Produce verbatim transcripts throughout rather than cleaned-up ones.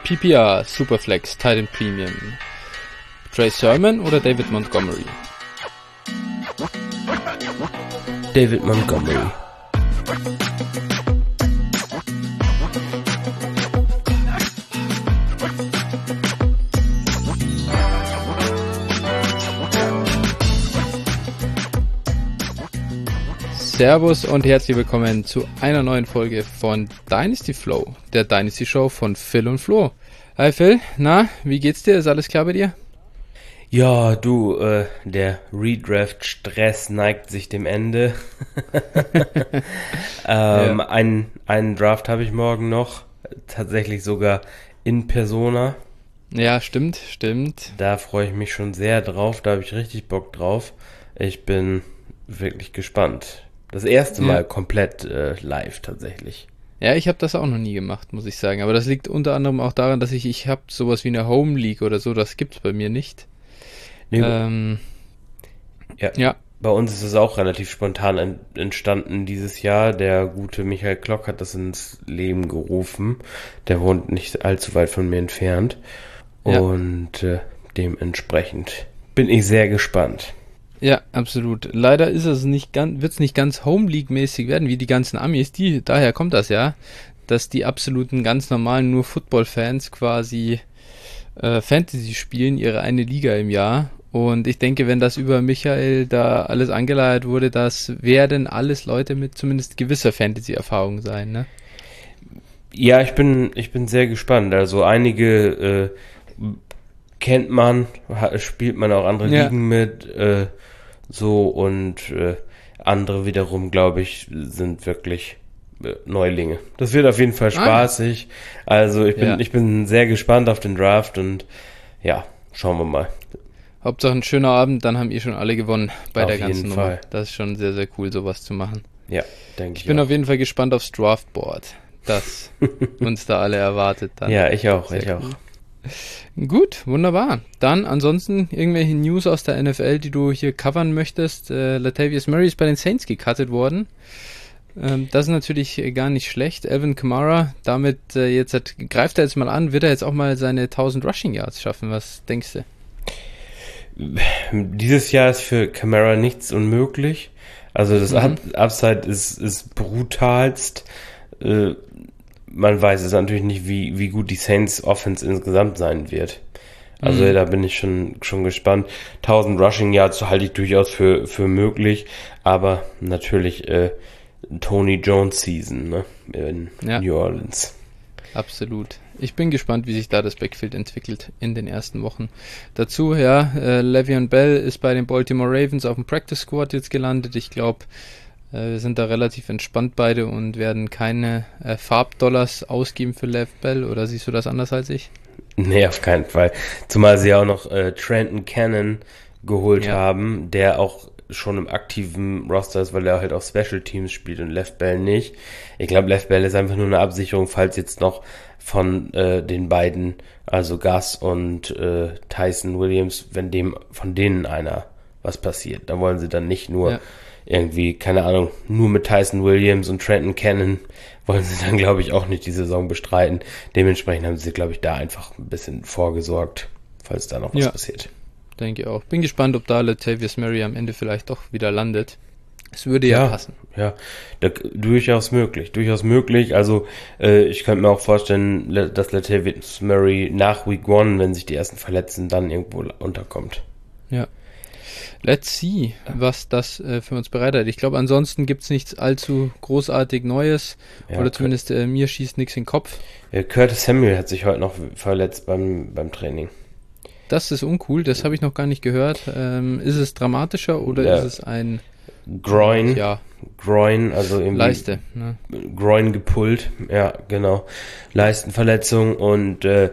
P P R, Superflex, Titan Premium. Trey Sermon oder David Montgomery? David Montgomery. Servus und herzlich willkommen zu einer neuen Folge von Dynasty Flow, der Dynasty Show von Phil und Flo. Hi Phil, na, wie geht's dir? Ist alles klar bei dir? Ja, du, äh, der Redraft-Stress neigt sich dem Ende. ähm, ja. einen, einen Draft habe ich morgen noch, tatsächlich sogar in Persona. Ja, stimmt, stimmt. Da freue ich mich schon sehr drauf, da habe ich richtig Bock drauf. Ich bin wirklich gespannt. Das erste Mal ja. komplett äh, live tatsächlich. Ja, ich habe das auch noch nie gemacht, muss ich sagen. Aber das liegt unter anderem auch daran, dass ich, ich habe sowas wie eine Home League oder so, das gibt's bei mir nicht. Nee, ähm, ja. ja, bei uns ist es auch relativ spontan en- entstanden dieses Jahr. Der gute Michael Klock hat das ins Leben gerufen. Der wohnt nicht allzu weit von mir entfernt. Ja. Und äh, dementsprechend bin ich sehr gespannt. Ja, absolut. Leider ist es nicht ganz, wird es nicht ganz Home League-mäßig werden, wie die ganzen Amis. Die, daher kommt das ja, dass die absoluten ganz normalen nur Football-Fans quasi äh, Fantasy spielen, ihre eine Liga im Jahr. Und ich denke, wenn das über Michael da alles angeleiert wurde, das werden alles Leute mit zumindest gewisser Fantasy-Erfahrung sein, ne? Ja, ich bin, ich bin sehr gespannt. Also einige äh, kennt man, hat, spielt man auch andere Ja. Ligen mit, äh, so und äh, andere wiederum, glaube ich, sind wirklich äh, Neulinge. Das wird auf jeden Fall spaßig. Ah. Also ich bin, ja. ich bin sehr gespannt auf den Draft und ja, schauen wir mal. Hauptsache ein schöner Abend, dann haben ihr schon alle gewonnen bei auf der ganzen jeden Nummer. Fall. Das ist schon sehr, sehr cool, sowas zu machen. Ja, denke ich. Ich bin auch. auf jeden Fall gespannt aufs Draftboard, das uns da alle erwartet. Dann. Ja, ich auch, sehr ich cool. auch. Gut, wunderbar. Dann ansonsten irgendwelche News aus der N F L, die du hier covern möchtest. Äh, Latavius Murray ist bei den Saints gecuttet worden. Ähm, das ist natürlich gar nicht schlecht. Alvin Kamara, damit äh, jetzt hat, greift er jetzt mal an, wird er jetzt auch mal seine tausend Rushing Yards schaffen? Was denkst du? Dieses Jahr ist für Kamara nichts unmöglich. Also das mhm. Upside ist, ist brutalst. Äh, Man weiß es natürlich nicht, wie, wie gut die Saints Offense insgesamt sein wird. Also mhm. da bin ich schon, schon gespannt. tausend Rushing Yards halte ich durchaus für, für möglich, aber natürlich äh, Tony Jones Season, ne, in ja. New Orleans. Absolut. Ich bin gespannt, wie sich da das Backfield entwickelt in den ersten Wochen. Dazu, ja, äh, Le'Veon Bell ist bei den Baltimore Ravens auf dem Practice Squad jetzt gelandet. Ich glaube, wir sind da relativ entspannt beide und werden keine äh, Farbdollars ausgeben für Lev Bell, oder siehst du das anders als ich? Nee, auf keinen Fall. Zumal sie ja auch noch äh, Trenton Cannon geholt ja. haben, der auch schon im aktiven Roster ist, weil er halt auch Special Teams spielt und Lev Bell nicht. Ich glaube, Lev Bell ist einfach nur eine Absicherung, falls jetzt noch von äh, den beiden, also Gus und äh, Tyson Williams, wenn dem von denen einer was passiert. Da wollen sie dann nicht nur ja. irgendwie, keine Ahnung, nur mit Tyson Williams und Trenton Cannon wollen sie dann, glaube ich, auch nicht die Saison bestreiten. Dementsprechend haben sie, glaube ich, da einfach ein bisschen vorgesorgt, falls da noch was ja, passiert. Denke ich auch. Bin gespannt, ob da Latavius Murray am Ende vielleicht doch wieder landet. Es würde ja, ja passen. Ja, da, durchaus möglich, durchaus möglich. Also äh, ich könnte mir auch vorstellen, dass Latavius Murray nach Week One, wenn sich die ersten verletzen, dann irgendwo unterkommt. Ja. Let's see, was das äh, für uns bereitet. Ich glaube, ansonsten gibt es nichts allzu großartig Neues. Ja, oder zumindest äh, mir schießt nichts in den Kopf. Ja, Curtis Samuel hat sich heute noch verletzt beim, beim Training. Das ist uncool, das habe ich noch gar nicht gehört. Ähm, ist es dramatischer oder ja. ist es ein Groin? Ja. Groin, also irgendwie Leiste. Ne? Groin gepullt, ja, genau. Leistenverletzung und äh,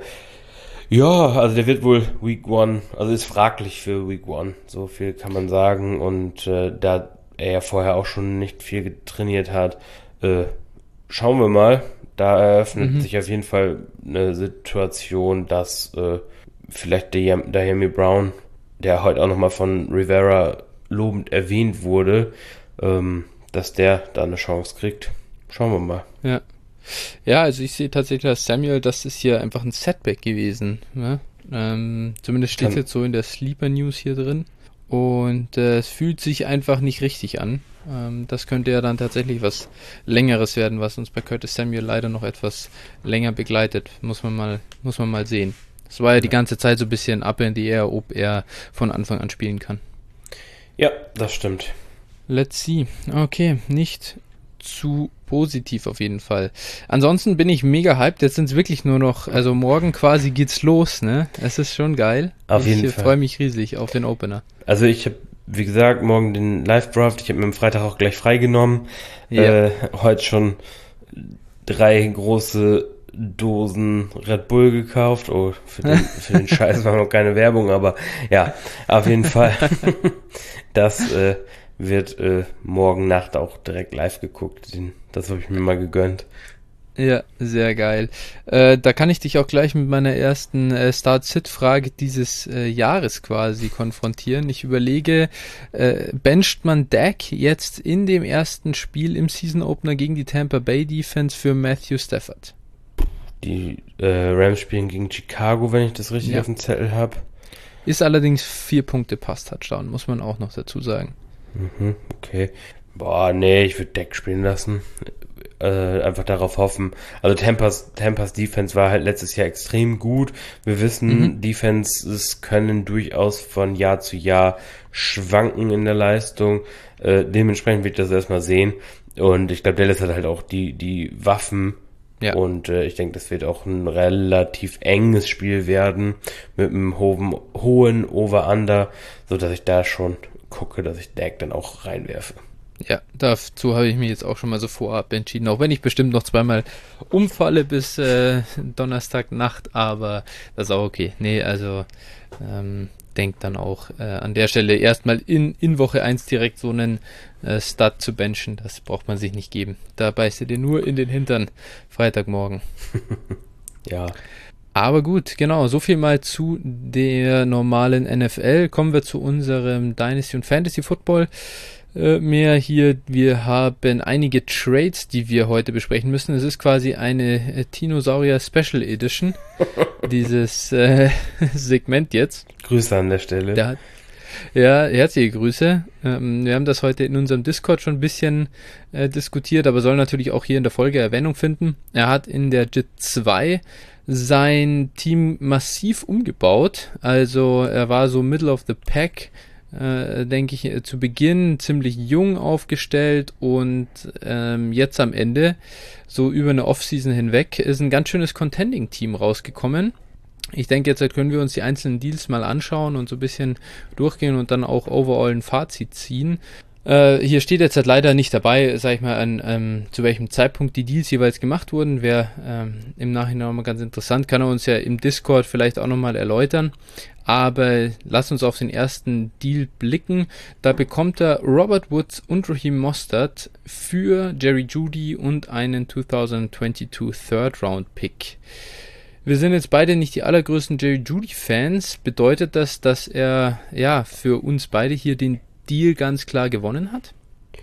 ja, also der wird wohl Week One, also ist fraglich für Week One, so viel kann man sagen. Und äh, da er ja vorher auch schon nicht viel trainiert hat, äh, schauen wir mal. Da eröffnet mhm. sich auf jeden Fall eine Situation, dass äh, vielleicht der Dyami Brown, der heute auch nochmal von Rivera lobend erwähnt wurde, ähm, dass der da eine Chance kriegt. Schauen wir mal. Ja. Ja, also ich sehe tatsächlich, dass Samuel, das ist hier einfach ein Setback gewesen. Ne? Ähm, zumindest steht es jetzt so in der Sleeper News hier drin. Und äh, es fühlt sich einfach nicht richtig an. Ähm, das könnte ja dann tatsächlich was Längeres werden, was uns bei Curtis Samuel leider noch etwas länger begleitet. Muss man mal, muss man mal sehen. Es war ja die ganze Zeit so ein bisschen up in the air, ob er von Anfang an spielen kann. Ja, das stimmt. Let's see. Okay, nicht zu positiv auf jeden Fall. Ansonsten bin ich mega hyped. Jetzt sind es wirklich nur noch, also morgen quasi geht's los, ne? Es ist schon geil. Auf jeden ich Fall. Ich freue mich riesig auf den Opener. Also ich habe, wie gesagt, morgen den Live-Draft. Ich habe mir am Freitag auch gleich freigenommen. Ja. Äh, heute schon drei große Dosen Red Bull gekauft. Oh, für den, für den Scheiß war noch keine Werbung, aber ja, auf jeden Fall. Das äh, wird äh, morgen Nacht auch direkt live geguckt. Den, das habe ich mir mal gegönnt. Ja, sehr geil. Äh, da kann ich dich auch gleich mit meiner ersten äh, Start-Sit-Frage dieses äh, Jahres quasi konfrontieren. Ich überlege, äh, bencht man Dak jetzt in dem ersten Spiel im Season-Opener gegen die Tampa Bay Defense für Matthew Stafford? Die äh, Rams spielen gegen Chicago, wenn ich das richtig Ja. auf dem Zettel habe. Ist allerdings vier Punkte Pass-Touchdown, muss man auch noch dazu sagen. Mhm, okay. Boah, nee, ich würde Dak spielen lassen. Äh, einfach darauf hoffen. Also Tampas, Tampas Defense war halt letztes Jahr extrem gut. Wir wissen, Mhm. Defenses können durchaus von Jahr zu Jahr schwanken in der Leistung. Äh, dementsprechend will ich das erstmal sehen. Und ich glaube, Dallas hat halt auch die, die Waffen. Ja. Und äh, ich denke, das wird auch ein relativ enges Spiel werden. Mit einem hohen, hohen Over-Under, sodass ich da schon gucke, dass ich Dak dann auch reinwerfe. Ja, dazu habe ich mich jetzt auch schon mal so vorab entschieden, auch wenn ich bestimmt noch zweimal umfalle bis äh, Donnerstagnacht, aber das ist auch okay. Nee, also ähm, denkt dann auch äh, an der Stelle erstmal in, in Woche eins direkt so einen äh, Start zu benchen, das braucht man sich nicht geben. Da beißt ihr dir nur in den Hintern Freitagmorgen. Ja. Aber gut, genau, so viel mal zu der normalen N F L. Kommen wir zu unserem Dynasty und Fantasy Football. Äh, mehr hier, wir haben einige Trades, die wir heute besprechen müssen. Es ist quasi eine äh, Dinosaurier Special Edition, dieses äh, Segment jetzt. Grüße an der Stelle. Der hat, ja, herzliche Grüße. Ähm, wir haben das heute in unserem Discord schon ein bisschen äh, diskutiert, aber soll natürlich auch hier in der Folge Erwähnung finden. Er hat in der J I T zwei sein Team massiv umgebaut. Also er war so Middle of the Pack, äh, denke ich, äh, zu Beginn ziemlich jung aufgestellt und ähm, jetzt am Ende, so über eine Offseason hinweg, ist ein ganz schönes Contending-Team rausgekommen. Ich denke, jetzt können wir uns die einzelnen Deals mal anschauen und so ein bisschen durchgehen und dann auch overall ein Fazit ziehen. Äh, hier steht jetzt halt leider nicht dabei, sag ich mal, an ähm, zu welchem Zeitpunkt die Deals jeweils gemacht wurden. Wäre ähm, im Nachhinein nochmal ganz interessant, kann er uns ja im Discord vielleicht auch nochmal erläutern. Aber lass uns auf den ersten Deal blicken. Da bekommt er Robert Woods und Raheem Mostert für Jerry Jeudy und einen zwanzig zweiundzwanzig Third Round Pick. Wir sind jetzt beide nicht die allergrößten Jerry Jeudy-Fans. Bedeutet das, dass er ja für uns beide hier den Deal ganz klar gewonnen hat?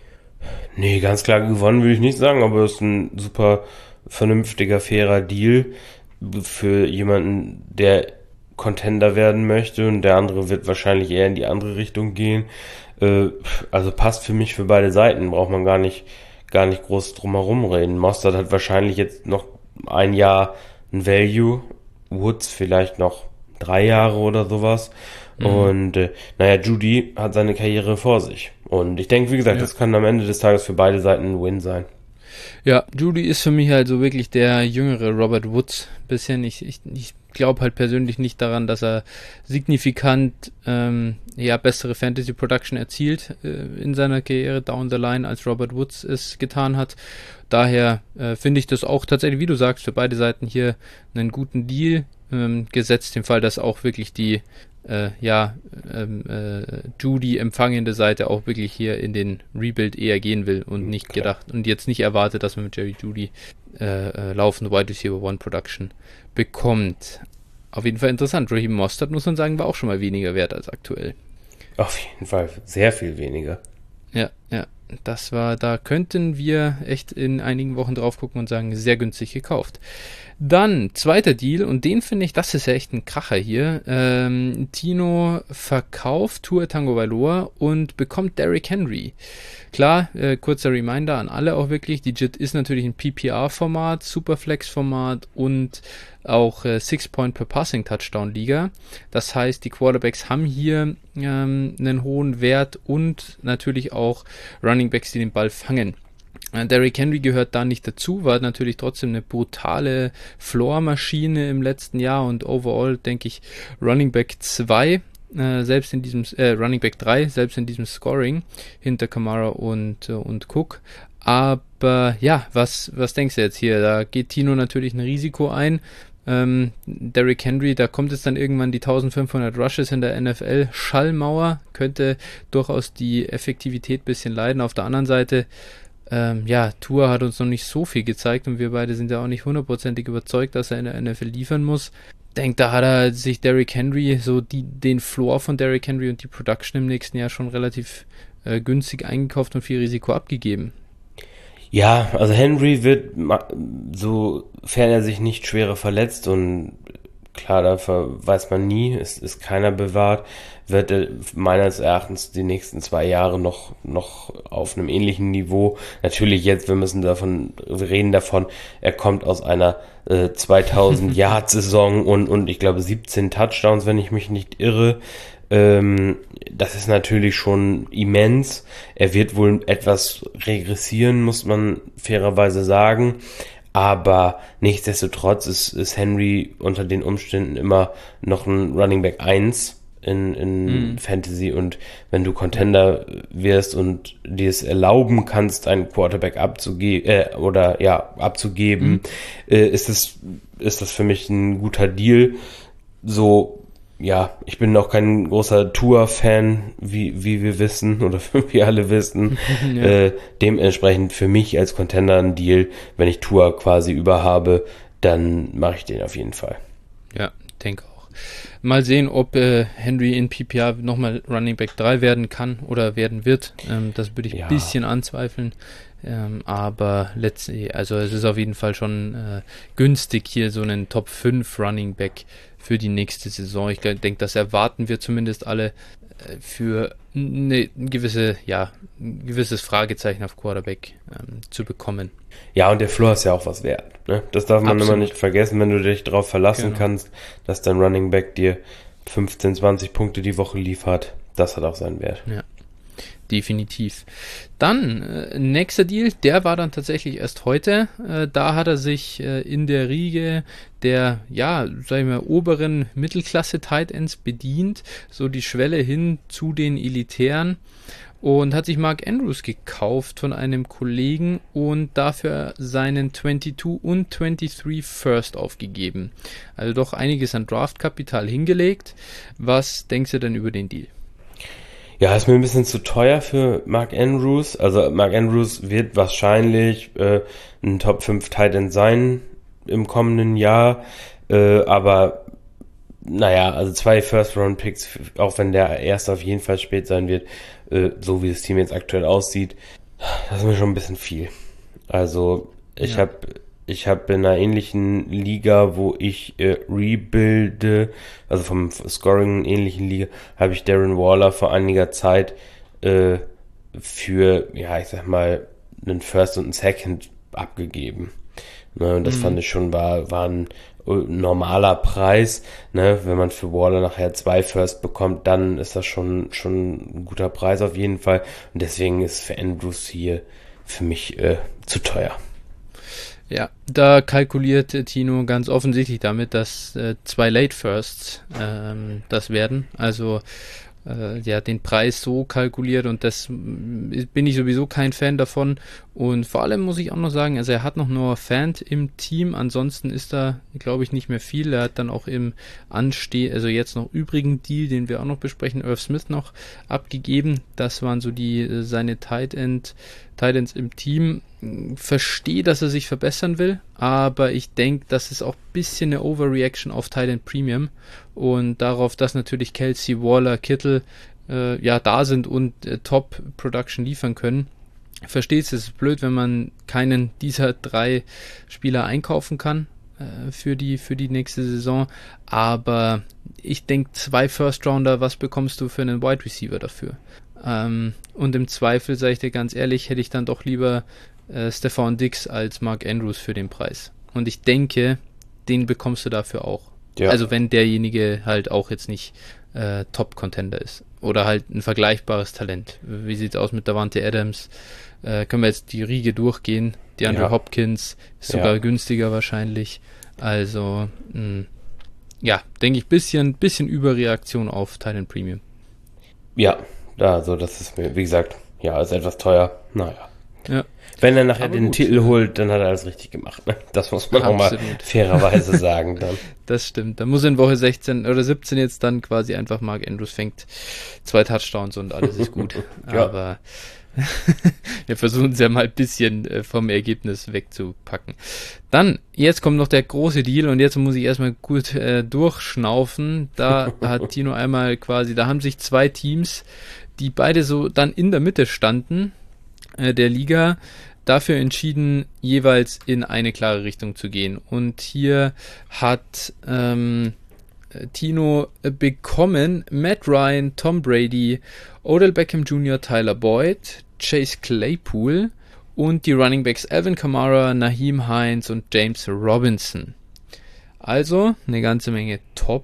Nee, ganz klar gewonnen würde ich nicht sagen, aber es ist ein super vernünftiger, fairer Deal für jemanden, der Contender werden möchte, und der andere wird wahrscheinlich eher in die andere Richtung gehen. Äh, also passt für mich für beide Seiten, braucht man gar nicht, gar nicht groß drum herum reden. Mostert hat wahrscheinlich jetzt noch ein Jahr ein Value, Woods vielleicht noch drei Jahre oder sowas. Mhm. Und äh, naja, Jeudy hat seine Karriere vor sich. Und ich denke, wie gesagt, ja, das kann am Ende des Tages für beide Seiten ein Win sein. Ja, Jeudy ist für mich halt so wirklich der jüngere Robert Woods bisschen. Ich, ich, ich glaube halt persönlich nicht daran, dass er signifikant ähm, ja, bessere Fantasy Production erzielt äh, in seiner Karriere down the line, als Robert Woods es getan hat. Daher äh, finde ich das auch tatsächlich, wie du sagst, für beide Seiten hier einen guten Deal, ähm, gesetzt im Fall, dass auch wirklich die äh, ja, ähm, äh, Jeudy empfangende Seite auch wirklich hier in den Rebuild eher gehen will und nicht Klar. gedacht und jetzt nicht erwartet, dass man mit Jerry Jeudy äh, äh, laufende Wide Receiver One Production bekommt. Auf jeden Fall interessant. Raheem Mostert, muss man sagen, war auch schon mal weniger wert als aktuell. Auf jeden Fall sehr viel weniger. Ja, ja. das war, da könnten wir echt in einigen Wochen drauf gucken und sagen, sehr günstig gekauft. Dann, zweiter Deal, und den finde ich, das ist ja echt ein Kracher hier. Ähm, Tino verkauft Tua Tagovailoa und bekommt Derrick Henry. Klar, äh, kurzer Reminder an alle auch wirklich, die J I T ist natürlich ein P P R-Format, Superflex-Format und auch äh, Six-Point-per-Passing-Touchdown-Liga. Das heißt, die Quarterbacks haben hier ähm, einen hohen Wert und natürlich auch Runningbacks, die den Ball fangen. Derrick Henry gehört da nicht dazu, war natürlich trotzdem eine brutale Floor-Maschine im letzten Jahr und overall denke ich Running Back zwei, äh, selbst in diesem, äh, Running Back drei, selbst in diesem Scoring hinter Kamara und, äh, und Cook. Aber ja, was, was denkst du jetzt hier? Da geht Tino natürlich ein Risiko ein. Ähm, Derrick Henry, da kommt es dann irgendwann die eintausendfünfhundert Rushes in der N F L. Schallmauer könnte durchaus die Effektivität ein bisschen leiden. Auf der anderen Seite Ähm, ja, Tua hat uns noch nicht so viel gezeigt und wir beide sind ja auch nicht hundertprozentig überzeugt, dass er in der N F L liefern muss. Denkt, da hat er sich Derrick Henry, so die, den Floor von Derrick Henry und die Production im nächsten Jahr schon relativ äh, günstig eingekauft und viel Risiko abgegeben. Ja, also Henry wird, sofern er sich nicht schwerer verletzt, und klar, dafür weiß man nie, es ist keiner bewahrt, wird er meines Erachtens die nächsten zwei Jahre noch, noch auf einem ähnlichen Niveau. Natürlich jetzt, wir müssen davon, wir reden davon, er kommt aus einer äh, zweitausend-Yard-Saison und, und ich glaube siebzehn Touchdowns, wenn ich mich nicht irre. Ähm, das ist natürlich schon immens. Er wird wohl etwas regressieren, muss man fairerweise sagen. Aber nichtsdestotrotz ist, ist Henry unter den Umständen immer noch ein Running Back eins in, in mm. Fantasy, und wenn du Contender wirst und dir es erlauben kannst, einen Quarterback abzugeben, äh, oder ja, abzugeben, mm. äh, ist das, ist das für mich ein guter Deal. So, ja, ich bin auch kein großer Tua-Fan, wie, wie wir wissen, oder wie alle wissen. Ja. Äh, dementsprechend für mich als Contender ein Deal. Wenn ich Tua quasi überhabe, dann mache ich den auf jeden Fall. Ja, denke auch. Mal sehen, ob äh, Henry in P P R nochmal Running Back drei werden kann oder werden wird. Ähm, das würde ich ja. ein bisschen anzweifeln. Ähm, aber letztlich, also es ist auf jeden Fall schon äh, günstig, hier so einen Top fünf Running Back für die nächste Saison. Ich denke, das erwarten wir zumindest alle äh, für eine gewisse, ja, ein gewisses Fragezeichen auf Quarterback ähm, zu bekommen. Ja, und der Floor ist ja auch was wert. Ne? Das darf man Absolut. immer nicht vergessen, wenn du dich darauf verlassen genau. kannst, dass dein Running Back dir fünfzehn, zwanzig Punkte die Woche liefert. Das hat auch seinen Wert. Ja. Definitiv. Dann, äh, nächster Deal, der war dann tatsächlich erst heute. Äh, da hat er sich äh, in der Riege der, ja, sagen wir, oberen Mittelklasse-Tight Ends bedient, so die Schwelle hin zu den Elitären, und hat sich Mark Andrews gekauft von einem Kollegen und dafür seinen zweiundzwanzig und dreiundzwanzig First aufgegeben. Also doch einiges an Draftkapital hingelegt. Was denkst du denn über den Deal? Ja, ist mir ein bisschen zu teuer für Mark Andrews. Also Mark Andrews wird wahrscheinlich äh, ein Top fünf Tight End sein im kommenden Jahr. Äh, aber naja, also zwei First-Round-Picks, auch wenn der erste auf jeden Fall spät sein wird, äh, so wie das Team jetzt aktuell aussieht, das ist mir schon ein bisschen viel. Also ich ja. habe ich habe in einer ähnlichen Liga, wo ich äh, rebuilde, also vom Scoring ähnlichen Liga, habe ich Darren Waller vor einiger Zeit äh, für, ja, ich sag mal, einen First und einen Second abgegeben. Ne, und das mhm. fand ich schon, war, war ein normaler Preis. Ne, wenn man für Waller nachher zwei First bekommt, dann ist das schon, schon ein guter Preis auf jeden Fall. Und deswegen ist für Andrews hier für mich äh, zu teuer. Ja, da kalkuliert Tino ganz offensichtlich damit, dass äh, zwei Late Firsts ähm, das werden. Also äh, der hat den Preis so kalkuliert und das bin ich sowieso kein Fan davon. Und vor allem muss ich auch noch sagen, also er hat noch nur Fant im Team, ansonsten ist da, glaube ich, nicht mehr viel. Er hat dann auch im Ansteh, also jetzt noch übrigen Deal, den wir auch noch besprechen, Irv Smith noch abgegeben. Das waren so die äh, seine Tight End, Tight Ends im Team. Verstehe, dass er sich verbessern will, aber ich denke, das ist auch ein bisschen eine Overreaction auf Tight End Premium und darauf, dass natürlich Kelsey, Waller, Kittle äh, ja da sind und äh, Top Production liefern können. verstehe es, es ist blöd, wenn man keinen dieser drei Spieler einkaufen kann äh, für die für die nächste Saison, aber ich denke, zwei First-Rounder, was bekommst du für einen Wide Receiver dafür? Ähm, und im Zweifel, sage ich dir ganz ehrlich, hätte ich dann doch lieber äh, Stefan Diggs als Mark Andrews für den Preis. Und ich denke, den bekommst du dafür auch. Ja. Also wenn derjenige halt auch jetzt nicht äh, Top-Contender ist. Oder halt ein vergleichbares Talent. Wie sieht es aus mit Davante Adams? Äh, können wir jetzt die Riege durchgehen? Die Andrew ja. Hopkins ist sogar ja. günstiger wahrscheinlich. Also, mh, ja, denke ich, bisschen, bisschen Überreaktion auf Titan Premium. Ja, also das ist, wie gesagt, ja, ist etwas teuer. Naja. Ja. Wenn er nachher Aber den gut. Titel holt, dann hat er alles richtig gemacht. Ne? Das muss man Absolut. auch mal fairerweise sagen. Dann. Das stimmt. Da muss in Woche sechzehn oder siebzehn jetzt dann quasi einfach Mark Andrews fängt zwei Touchdowns und alles ist gut. ja. Aber wir versuchen es ja mal ein bisschen vom Ergebnis wegzupacken. Dann, jetzt kommt noch der große Deal und jetzt muss ich erstmal gut äh, durchschnaufen. Da hat Tino einmal quasi, da haben sich zwei Teams, die beide so dann in der Mitte standen, äh, der Liga, dafür entschieden, jeweils in eine klare Richtung zu gehen. Und hier hat ähm, Tino bekommen Matt Ryan, Tom Brady, Odell Beckham Junior, Tyler Boyd, Chase Claypool und die Running Backs Alvin Kamara, Naheem Hines und James Robinson. Also eine ganze Menge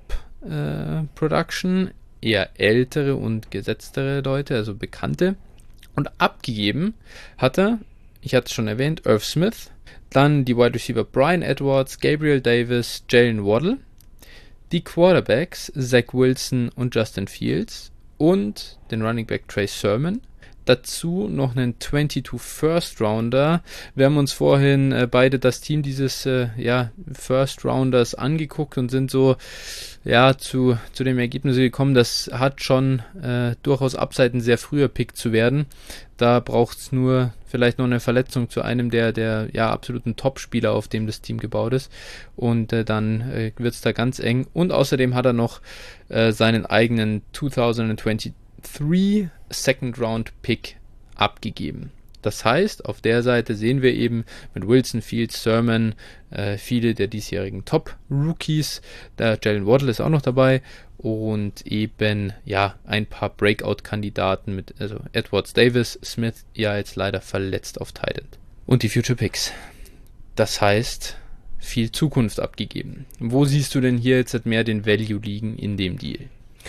Top-Production, äh, eher ältere und gesetztere Leute, also bekannte. Und abgegeben hat er, ich hatte es schon erwähnt, Irv Smith, dann die Wide Receiver Bryan Edwards, Gabriel Davis, Jalen Waddle, die Quarterbacks Zach Wilson und Justin Fields und den Running Back Trey Sermon. Dazu noch einen zweiundzwanzig First Rounder. Wir haben uns vorhin äh, beide das Team dieses äh, ja, First Rounders angeguckt und sind so ja zu, zu dem Ergebnis gekommen, das hat schon äh, durchaus Upside, ein sehr früher Pick zu werden. Da braucht es nur vielleicht noch eine Verletzung zu einem der, der ja absoluten Top-Spieler, auf dem das Team gebaut ist. Und äh, dann äh, wird es da ganz eng. Und außerdem hat er noch äh, seinen eigenen zwanzig zweiundzwanzig Second Round Pick abgegeben. Das heißt, auf der Seite sehen wir eben mit Wilson, Fields, Sermon äh, viele der diesjährigen Top-Rookies. Der Jalen Waddle ist auch noch dabei und eben ja ein paar Breakout-Kandidaten mit also Edwards, Davis, Smith ja jetzt leider verletzt auf Tight End. Und die Future Picks. Das heißt, viel Zukunft abgegeben. Wo siehst du denn hier jetzt mehr den Value liegen in dem Deal?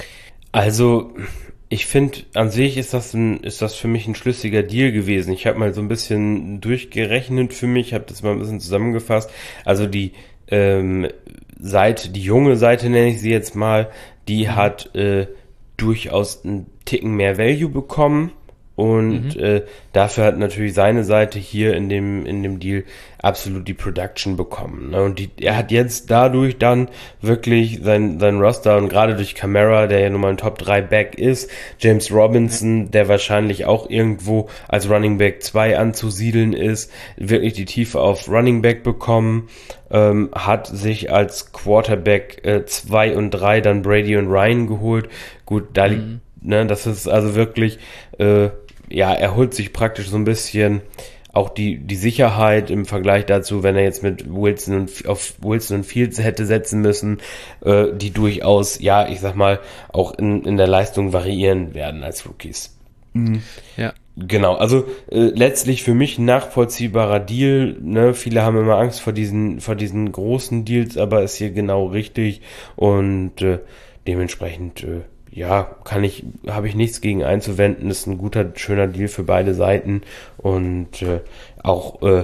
Also ich finde, an sich ist das ein, ist das für mich ein schlüssiger Deal gewesen. Ich habe mal so ein bisschen durchgerechnet für mich, habe das mal ein bisschen zusammengefasst. Also die ähm, Seite, die junge Seite nenne ich sie jetzt mal, die hat äh, durchaus einen Ticken mehr Value bekommen. Und mhm. äh, dafür hat natürlich seine Seite hier in dem in dem Deal absolut die Production bekommen. Ne? Und die, er hat jetzt dadurch dann wirklich sein sein Roster und gerade durch Kamara, der ja nun mal ein Top drei Back ist, James Robinson, ja. der wahrscheinlich auch irgendwo als Running Back zwei anzusiedeln ist, wirklich die Tiefe auf Running Back bekommen, ähm, hat sich als Quarterback äh, zwei und drei dann Brady und Ryan geholt. Gut, da liegt, mhm. ne, das ist also wirklich äh, ja, er holt sich praktisch so ein bisschen auch die die Sicherheit im Vergleich dazu, wenn er jetzt mit Wilson und auf Wilson und Fields hätte setzen müssen, äh, die durchaus, ja, ich sag mal, auch in in der Leistung variieren werden als Rookies. Mhm. Ja. Genau, also äh, letztlich für mich ein nachvollziehbarer Deal, ne? Viele haben immer Angst vor diesen vor diesen großen Deals, aber ist hier genau richtig und äh, dementsprechend äh, ja, kann ich, habe ich nichts gegen einzuwenden. Ist ein guter, schöner Deal für beide Seiten und äh, auch, äh,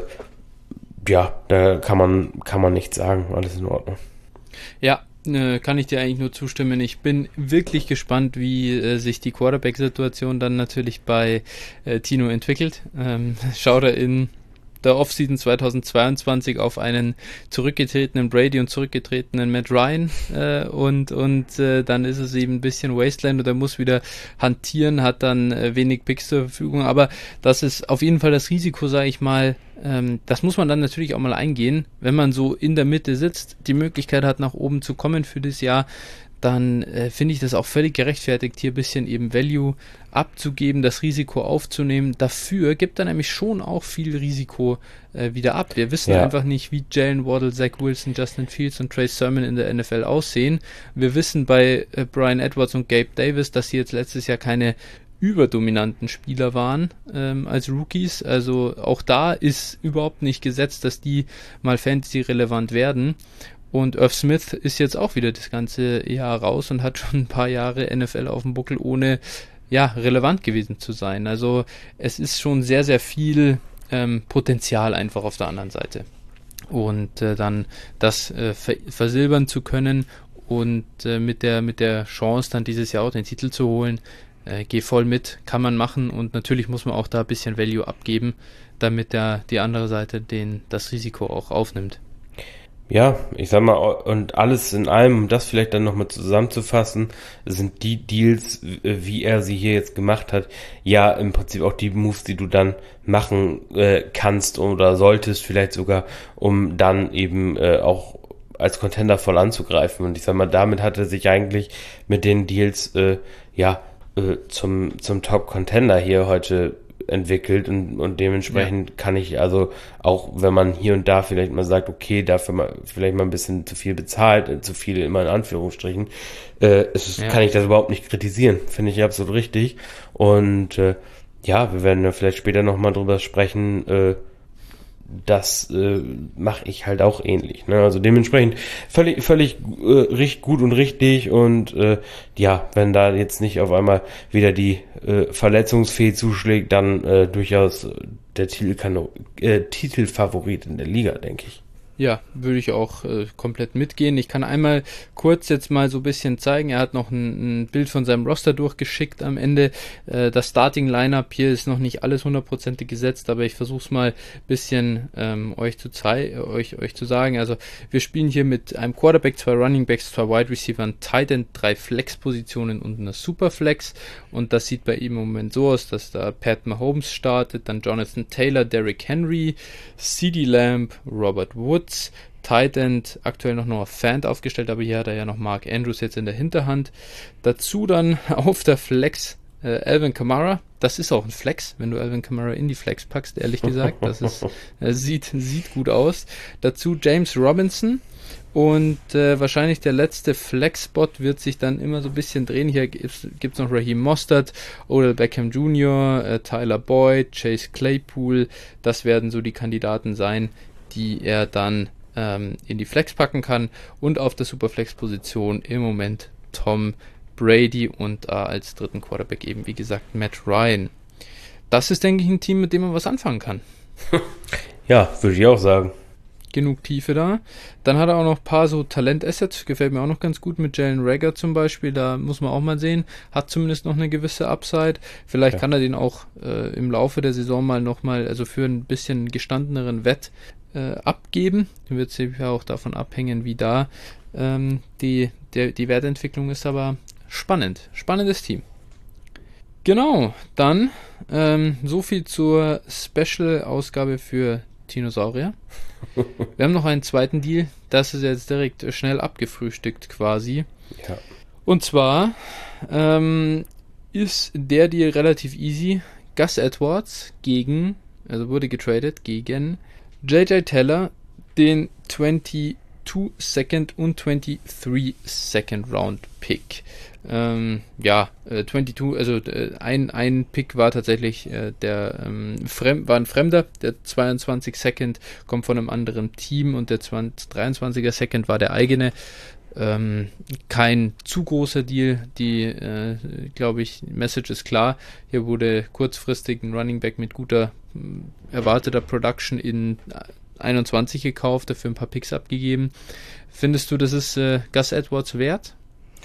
ja, da kann man, kann man nichts sagen. Alles in Ordnung. Ja, äh, kann ich dir eigentlich nur zustimmen. Ich bin wirklich gespannt, wie äh, sich die Quarterback-Situation dann natürlich bei äh, Tino entwickelt. Ähm, schaut er in der Offseason zweitausendzweiundzwanzig auf einen zurückgetretenen Brady und zurückgetretenen Matt Ryan äh, und und äh, dann ist es eben ein bisschen Wasteland und er muss wieder hantieren, hat dann äh, wenig Picks zur Verfügung, aber das ist auf jeden Fall das Risiko, sage ich mal, ähm, das muss man dann natürlich auch mal eingehen, wenn man so in der Mitte sitzt, die Möglichkeit hat, nach oben zu kommen für das Jahr, dann äh, finde ich das auch völlig gerechtfertigt, hier ein bisschen eben Value abzugeben, das Risiko aufzunehmen. Dafür gibt er nämlich schon auch viel Risiko äh, wieder ab. Wir wissen ja. einfach nicht, wie Jalen Waddle, Zach Wilson, Justin Fields und Trey Sermon in der N F L aussehen. Wir wissen bei äh, Bryan Edwards und Gabe Davis, dass sie jetzt letztes Jahr keine überdominanten Spieler waren ähm, als Rookies. Also auch da ist überhaupt nicht gesetzt, dass die mal Fantasy-relevant werden. Und Irv Smith ist jetzt auch wieder das ganze Jahr raus und hat schon ein paar Jahre N F L auf dem Buckel, ohne ja relevant gewesen zu sein. Also es ist schon sehr, sehr viel ähm, Potenzial einfach auf der anderen Seite. Und äh, dann das äh, ver- versilbern zu können und äh, mit der mit der Chance dann dieses Jahr auch den Titel zu holen, äh, geh voll mit, kann man machen. Und natürlich muss man auch da ein bisschen Value abgeben, damit der, die andere Seite den, das Risiko auch aufnimmt. Ja, ich sag mal, und alles in allem, um das vielleicht dann nochmal zusammenzufassen, sind die Deals, wie er sie hier jetzt gemacht hat, ja im Prinzip auch die Moves, die du dann machen äh, kannst oder solltest vielleicht sogar, um dann eben äh, auch als Contender voll anzugreifen. Und ich sag mal, damit hat er sich eigentlich mit den Deals äh, ja äh, zum zum Top-Contender hier heute entwickelt und, und dementsprechend ja. kann ich also auch, wenn man hier und da vielleicht mal sagt, okay, dafür mal vielleicht mal ein bisschen zu viel bezahlt, äh, zu viel immer in Anführungsstrichen, äh, es ja. kann ich das überhaupt nicht kritisieren, finde ich absolut richtig. Und äh, ja, wir werden ja vielleicht später nochmal drüber sprechen, äh, das äh, mache ich halt auch ähnlich. Ne? Also dementsprechend völlig, völlig äh, richtig gut und richtig und äh, ja, wenn da jetzt nicht auf einmal wieder die äh, Verletzungsfee zuschlägt, dann äh, durchaus der Titel, äh, Titelfavorit in der Liga, denke ich. Ja, würde ich auch äh, komplett mitgehen. Ich kann einmal kurz jetzt mal so ein bisschen zeigen. Er hat noch ein, ein Bild von seinem Roster durchgeschickt am Ende. Äh, das Starting-Lineup hier ist noch nicht alles hundertprozentig gesetzt, aber ich versuche es mal ein bisschen ähm, euch, zu zei- euch, euch zu sagen. Also wir spielen hier mit einem Quarterback, zwei Runningbacks, zwei Wide Receiver, ein Tight End, drei Flex-Positionen und eine Superflex. Und das sieht bei ihm im Moment so aus, dass da Pat Mahomes startet, dann Jonathan Taylor, Derrick Henry, CeeDee Lamb, Robert Woods, Tight End aktuell noch Noah Fant aufgestellt, aber hier hat er ja noch Mark Andrews jetzt in der Hinterhand. Dazu dann auf der Flex äh, Alvin Kamara. Das ist auch ein Flex, wenn du Alvin Kamara in die Flex packst, ehrlich gesagt. Das ist, äh, sieht, sieht gut aus. Dazu James Robinson. Und äh, wahrscheinlich der letzte Flex-Spot wird sich dann immer so ein bisschen drehen. Hier gibt es noch Raheem Mostert, Odell Beckham Junior, äh, Tyler Boyd, Chase Claypool. Das werden so die Kandidaten sein, die er dann ähm, in die Flex packen kann. Und auf der Superflex-Position im Moment Tom Brady und äh, als dritten Quarterback eben, wie gesagt, Matt Ryan. Das ist, denke ich, ein Team, mit dem man was anfangen kann. Ja, würde ich auch sagen. Genug Tiefe da. Dann hat er auch noch ein paar so Talent-Assets, gefällt mir auch noch ganz gut mit Jalen Reagor zum Beispiel, da muss man auch mal sehen, hat zumindest noch eine gewisse Upside. Vielleicht ja. kann er den auch äh, im Laufe der Saison mal nochmal, also für ein bisschen gestandeneren Wett äh, abgeben. Wird sich ja auch davon abhängen, wie da ähm, die, der, die Wertentwicklung ist, aber spannend. Spannendes Team. Genau, dann ähm, so viel zur Special-Ausgabe für Dinosaurier. Wir haben noch einen zweiten Deal, das ist jetzt direkt schnell abgefrühstückt quasi. Ja. Und zwar ähm, ist der Deal relativ easy. Gus Edwards gegen, also wurde getradet gegen J J Teller, den zweiundzwanzig Second und zweiunddreißig Second Round Pick. Ähm, ja, äh, zweiundzwanzig, also äh, ein, ein Pick war tatsächlich äh, der ähm, Fremd, war ein Fremder, der zweiundzwanzig Second kommt von einem anderen Team und der zwanzig, dreiundzwanziger Second war der eigene. Ähm, kein zu großer Deal, die, äh, glaube ich, Message ist klar. Hier wurde kurzfristig ein Running Back mit guter äh, erwarteter Production in einundzwanzig gekauft, dafür ein paar Picks abgegeben. Findest du, das ist äh, Gus Edwards wert?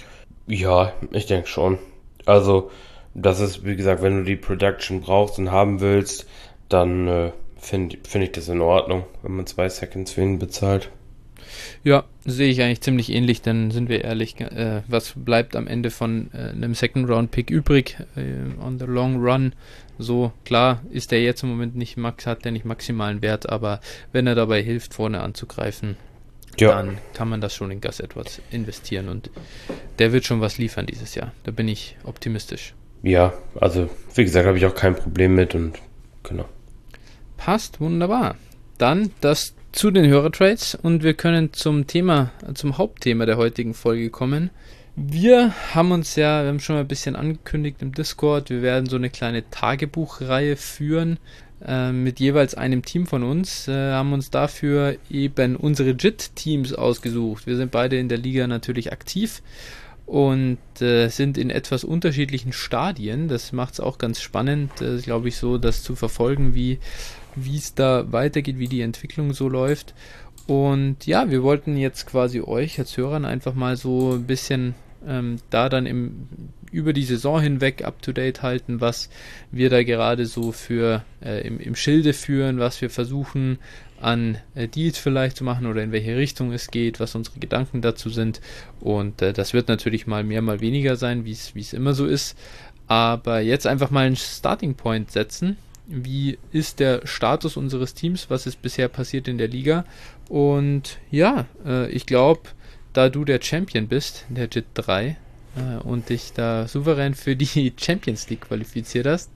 Ja, ich denke schon. Also, das ist, wie gesagt, wenn du die Production brauchst und haben willst, dann äh, finde find ich das in Ordnung, wenn man zwei Seconds für ihn bezahlt. Ja, sehe ich eigentlich ziemlich ähnlich, denn sind wir ehrlich, äh, was bleibt am Ende von äh, einem Second-Round-Pick übrig äh, on the long run? So, klar ist der jetzt im Moment nicht max, hat der nicht maximalen Wert, aber wenn er dabei hilft, vorne anzugreifen, ja, dann kann man das schon in Gus Edwards investieren und der wird schon was liefern dieses Jahr. Da bin ich optimistisch. Ja, also wie gesagt, habe ich auch kein Problem mit und genau. Passt, wunderbar. Dann das zu den Hörertrades und wir können zum Thema, zum Hauptthema der heutigen Folge kommen. Wir haben uns ja, wir haben schon mal ein bisschen angekündigt im Discord, wir werden so eine kleine Tagebuchreihe führen äh, mit jeweils einem Team von uns, äh, haben uns dafür eben unsere J I T-Teams ausgesucht. Wir sind beide in der Liga natürlich aktiv und äh, sind in etwas unterschiedlichen Stadien. Das macht es auch ganz spannend, äh, glaube ich, so das zu verfolgen, wie wie es da weitergeht, wie die Entwicklung so läuft. Und ja, wir wollten jetzt quasi euch als Hörern einfach mal so ein bisschen ähm, da dann im, über die Saison hinweg up-to-date halten, was wir da gerade so für äh, im, im Schilde führen, was wir versuchen an äh, Deals vielleicht zu machen oder in welche Richtung es geht, was unsere Gedanken dazu sind. Und äh, das wird natürlich mal mehr, mal weniger sein, wie es immer so ist. Aber jetzt einfach mal einen Starting Point setzen. Wie ist der Status unseres Teams? Was ist bisher passiert in der Liga? Und ja, äh, ich glaube, da du der Champion bist, der J I T drei, äh, und dich da souverän für die Champions League qualifiziert hast,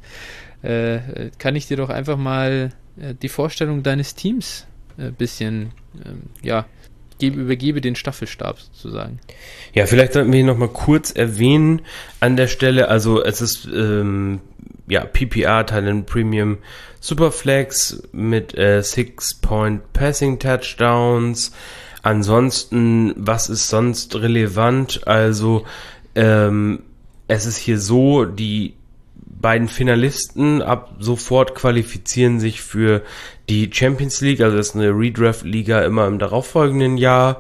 äh, kann ich dir doch einfach mal äh, die Vorstellung deines Teams ein äh, bisschen, äh, ja, gebe, übergebe den Staffelstab sozusagen. Ja, vielleicht sollten wir hier nochmal kurz erwähnen an der Stelle, also es ist ähm, ja, P P R, Talent Premium Superflex mit äh, Six-Point Passing Touchdowns. Ansonsten, was ist sonst relevant? Also, ähm, es ist hier so, die beiden Finalisten ab sofort qualifizieren sich für die Champions League, also das ist eine Redraft-Liga immer im darauffolgenden Jahr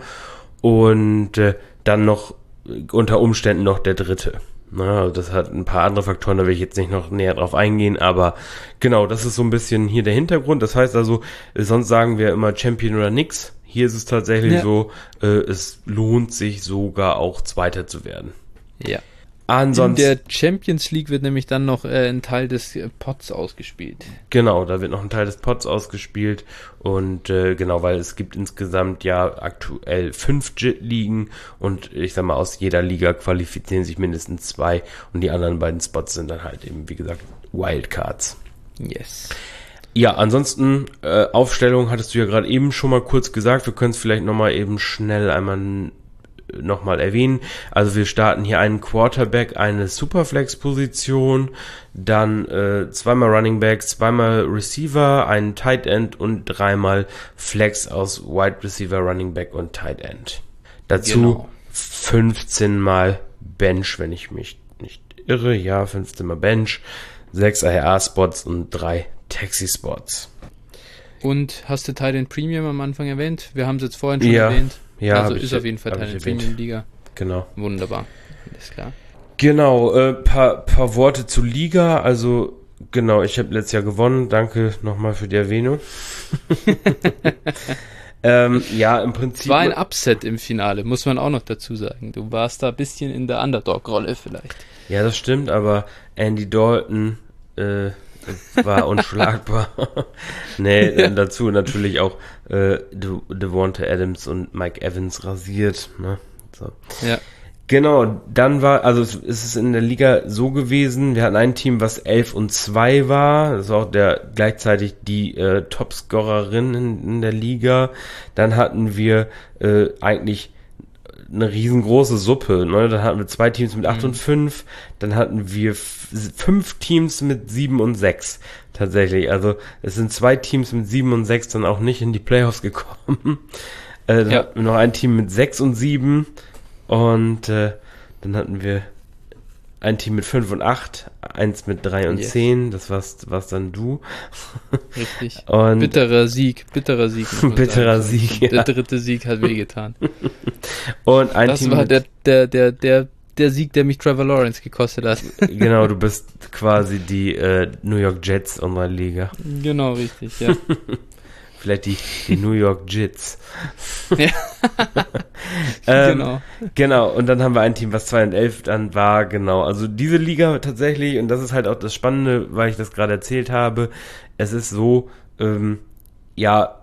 und äh, dann noch unter Umständen noch der dritte. Na, das hat ein paar andere Faktoren, da will ich jetzt nicht noch näher drauf eingehen, aber genau, das ist so ein bisschen hier der Hintergrund. Das heißt also, sonst sagen wir immer Champion oder nix. Hier ist es tatsächlich ja. so, äh, es lohnt sich sogar auch Zweiter zu werden. Ja. Ansonsten, in der Champions League wird nämlich dann noch äh, ein Teil des äh, Pots ausgespielt. Genau, da wird noch ein Teil des Pots ausgespielt und äh, genau, weil es gibt insgesamt ja aktuell fünf J I T-Ligen und ich sag mal, aus jeder Liga qualifizieren sich mindestens zwei und die anderen beiden Spots sind dann halt eben, wie gesagt, Wildcards. Yes. Ja, ansonsten, äh, Aufstellung hattest du ja gerade eben schon mal kurz gesagt, wir können es vielleicht nochmal eben schnell einmal nochmal erwähnen. Also wir starten hier einen Quarterback, eine Superflex-Position, dann äh, zweimal Running Back, zweimal Receiver, einen Tight End und dreimal Flex aus Wide Receiver, Running Back und Tight End. Dazu genau. fünfzehn Mal Bench, wenn ich mich nicht irre. Ja, fünfzehn Mal Bench, sechs I R-Spots und drei Taxi-Spots. Und hast du Tight End Premium am Anfang erwähnt? Wir haben es jetzt vorhin schon ja. erwähnt. Ja, also ist auf jeden Fall Teil der Premium-Liga. Genau. Wunderbar. Alles klar. Genau, äh, paar, paar Worte zur Liga. Also, genau, ich habe letztes Jahr gewonnen. Danke nochmal für die Erwähnung. ähm, ja, im Prinzip... War ein Upset im Finale, muss man auch noch dazu sagen. Du warst da ein bisschen in der Underdog-Rolle vielleicht. Ja, das stimmt, aber Andy Dalton... Äh, war unschlagbar. nee, ja. Dazu natürlich auch äh, De- Devonta Adams und Mike Evans rasiert. Ne? So. Ja. Genau, dann war, also es ist in der Liga so gewesen, wir hatten ein Team, was elf und zwei war, das war auch der gleichzeitig die äh, Topscorerin in, in der Liga. Dann hatten wir äh, eigentlich eine riesengroße Suppe, ne? Dann hatten wir zwei Teams mit acht mhm. und fünf, dann hatten wir f- fünf Teams mit sieben und sechs tatsächlich, also es sind zwei Teams mit sieben und sechs dann auch nicht in die Playoffs gekommen. äh, dann ja. hatten wir noch ein Team mit sechs und sieben und äh, dann hatten wir ein Team mit fünf und acht, eins mit drei und yes. zehn, das warst, warst dann du. Richtig. Und bitterer Sieg, bitterer Sieg. Bitterer sagen. Sieg, Der ja. dritte Sieg hat wehgetan. Und ein das Team war der, der, der, der, der Sieg, der mich Trevor Lawrence gekostet hat. Genau, du bist quasi die äh, New York Jets unserer Liga. Genau, richtig, ja. Vielleicht die, die New York Jets. Ja. ähm, genau. Genau, und dann haben wir ein Team, was zwei und elf dann war, genau. Also diese Liga tatsächlich, und das ist halt auch das Spannende, weil ich das gerade erzählt habe, es ist so, ähm, ja,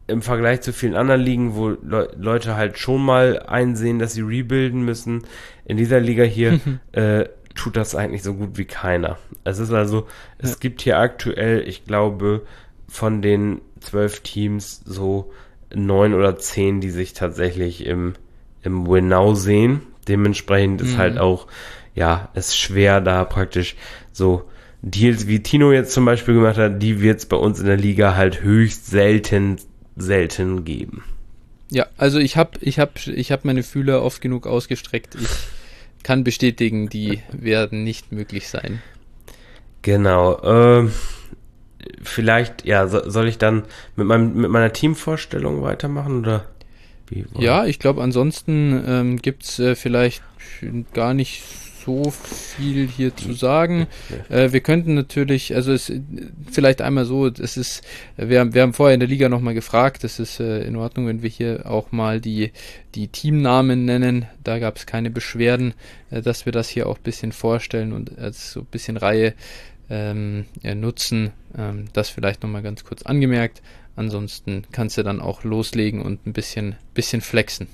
im Vergleich zu vielen anderen Ligen, wo Le- Leute halt schon mal einsehen, dass sie rebuilden müssen. In dieser Liga hier äh, tut das eigentlich so gut wie keiner. Es ist also, es ja. gibt hier aktuell, ich glaube, von den zwölf Teams so neun oder zehn, die sich tatsächlich im, im Win-Now sehen. Dementsprechend ist mhm. halt auch, ja, es schwer da praktisch so Deals wie Tino jetzt zum Beispiel gemacht hat, die wird es bei uns in der Liga halt höchst selten selten geben. Ja, also ich habe ich hab, ich hab meine Fühler oft genug ausgestreckt. Ich kann bestätigen, die werden nicht möglich sein. Genau. Äh, vielleicht, ja, so, soll ich dann mit, meinem, mit meiner Teamvorstellung weitermachen? Oder wie? Ja, ich glaube, ansonsten ähm, gibt es äh, vielleicht gar nicht so viel hier zu sagen. Äh, wir könnten natürlich, also es vielleicht einmal so, es ist, wir haben, wir haben vorher in der Liga nochmal gefragt, es ist äh, in Ordnung, wenn wir hier auch mal die, die Teamnamen nennen. Da gab es keine Beschwerden, äh, dass wir das hier auch ein bisschen vorstellen und als so ein bisschen Reihe ähm, ja, nutzen. Ähm, das vielleicht nochmal ganz kurz angemerkt. Ansonsten kannst du dann auch loslegen und ein bisschen, bisschen flexen.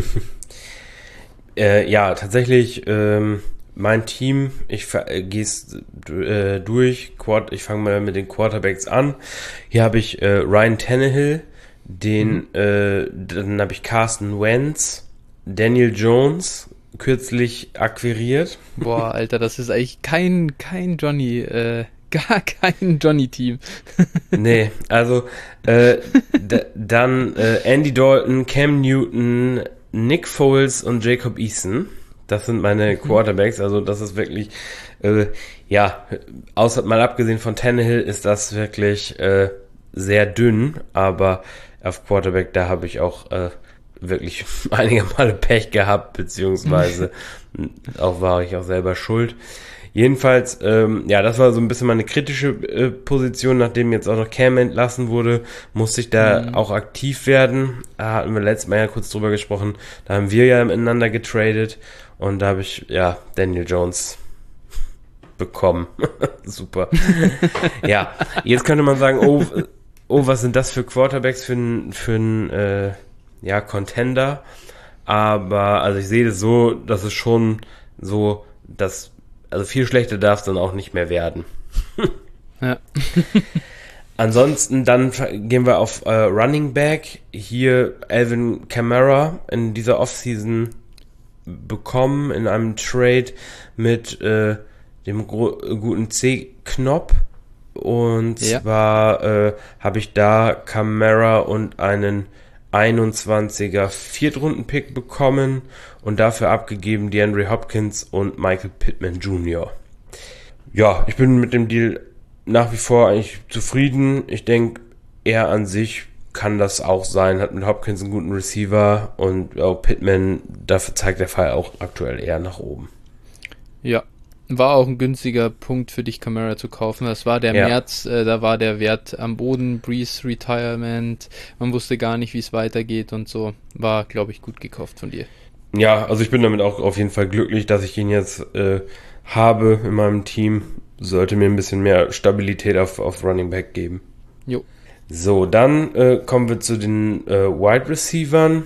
äh, ja, tatsächlich, ähm, mein Team, ich äh, gehe es äh, durch, Quad, ich fange mal mit den Quarterbacks an. Hier habe ich äh, Ryan Tannehill, den, mhm. äh, dann habe ich Carson Wentz, Daniel Jones, kürzlich akquiriert. Boah, Alter, das ist eigentlich kein, kein Johnny, äh, gar kein Johnny-Team. Nee, also äh, d- dann äh, Andy Dalton, Cam Newton, Nick Foles und Jacob Eason. Das sind meine Quarterbacks, also das ist wirklich, äh, ja, außer mal abgesehen von Tannehill ist das wirklich äh, sehr dünn, aber auf Quarterback, da habe ich auch äh, wirklich einige Male Pech gehabt, beziehungsweise auch war ich auch selber schuld. Jedenfalls, ähm, ja, das war so ein bisschen meine kritische äh, Position, nachdem jetzt auch noch Cam entlassen wurde, musste ich da mhm. auch aktiv werden. Da hatten wir letztes Mal ja kurz drüber gesprochen, da haben wir ja miteinander getradet und da habe ich, ja, Daniel Jones bekommen. Super. Ja, jetzt könnte man sagen, oh, oh, was sind das für Quarterbacks für ein, für ein äh, ja, Contender? Aber, also ich sehe das so, dass es schon so, dass also viel schlechter darf es dann auch nicht mehr werden. Ja. Ansonsten dann gehen wir auf äh, Running Back. Hier Alvin Kamara in dieser Offseason bekommen in einem Trade mit äh, dem gro- guten C-Knopf. Und ja. zwar äh, habe ich da Kamara und einen einundzwanziger Viertrunden-Pick bekommen und dafür abgegeben DeAndre Hopkins und Michael Pittman Junior Ja, ich bin mit dem Deal nach wie vor eigentlich zufrieden. Ich denke, er an sich kann das auch sein, hat mit Hopkins einen guten Receiver und auch Pittman, dafür zeigt der Fall auch aktuell eher nach oben. Ja, war auch ein günstiger Punkt für dich, Kamara zu kaufen. Das war der ja. März, äh, da war der Wert am Boden, Breeze Retirement, man wusste gar nicht, wie es weitergeht und so. War, glaube ich, gut gekauft von dir. Ja, also ich bin damit auch auf jeden Fall glücklich, dass ich ihn jetzt äh, habe in meinem Team. Sollte mir ein bisschen mehr Stabilität auf, auf Running Back geben. Jo. So, dann äh, kommen wir zu den äh, Wide Receivern.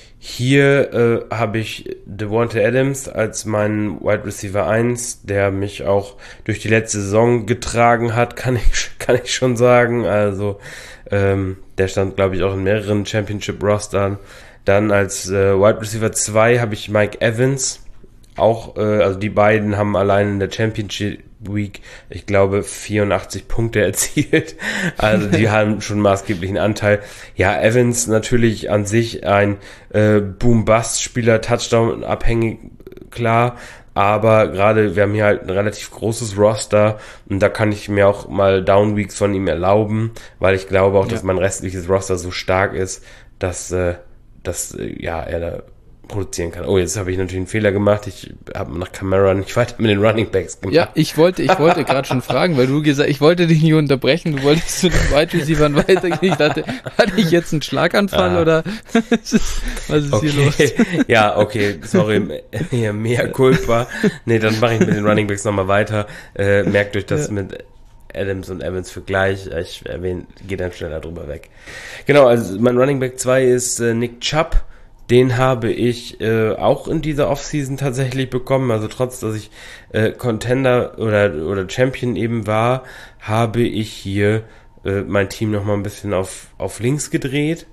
Hier äh, habe ich Devontae Adams als meinen Wide Receiver eins, der mich auch durch die letzte Saison getragen hat, kann ich, kann ich schon sagen. Also ähm, der stand, glaube ich, auch in mehreren Championship-Rostern. Dann als äh, Wide Receiver zwei habe ich Mike Evans. Auch, äh, also die beiden haben allein in der Championship Week, ich glaube, vierundachtzig Punkte erzielt. Also die haben schon maßgeblichen Anteil. Ja, Evans natürlich an sich ein äh, Boom-Bust-Spieler, Touchdown abhängig, klar. Aber gerade, wir haben hier halt ein relativ großes Roster und da kann ich mir auch mal Down-Weeks von ihm erlauben, weil ich glaube auch, ja. dass mein restliches Roster so stark ist, dass, äh, dass äh, ja, er da produzieren kann. Oh, jetzt habe ich natürlich einen Fehler gemacht. Ich habe nach Kamara nicht weiter mit den Running Backs gemacht. Ja, ich wollte, ich wollte gerade schon fragen, weil du gesagt, ich wollte dich nicht unterbrechen. Du wolltest zu den Wide Receivern weitergehen. Ich dachte, hatte ich jetzt einen Schlaganfall ah. oder was ist okay. hier los? Ja, okay, sorry, hier mehr Culpa. Nee, dann mache ich mit den Running Backs nochmal weiter. Äh, merkt euch das ja. mit Adams und Evans für gleich. Ich erwähne, gehe dann schneller drüber weg. Genau, also mein Running Back zwei ist äh, Nick Chubb. Den habe ich äh, auch in dieser Offseason tatsächlich bekommen. Also trotz, dass ich äh, Contender oder oder Champion eben war, habe ich hier äh, mein Team nochmal ein bisschen auf, auf links gedreht.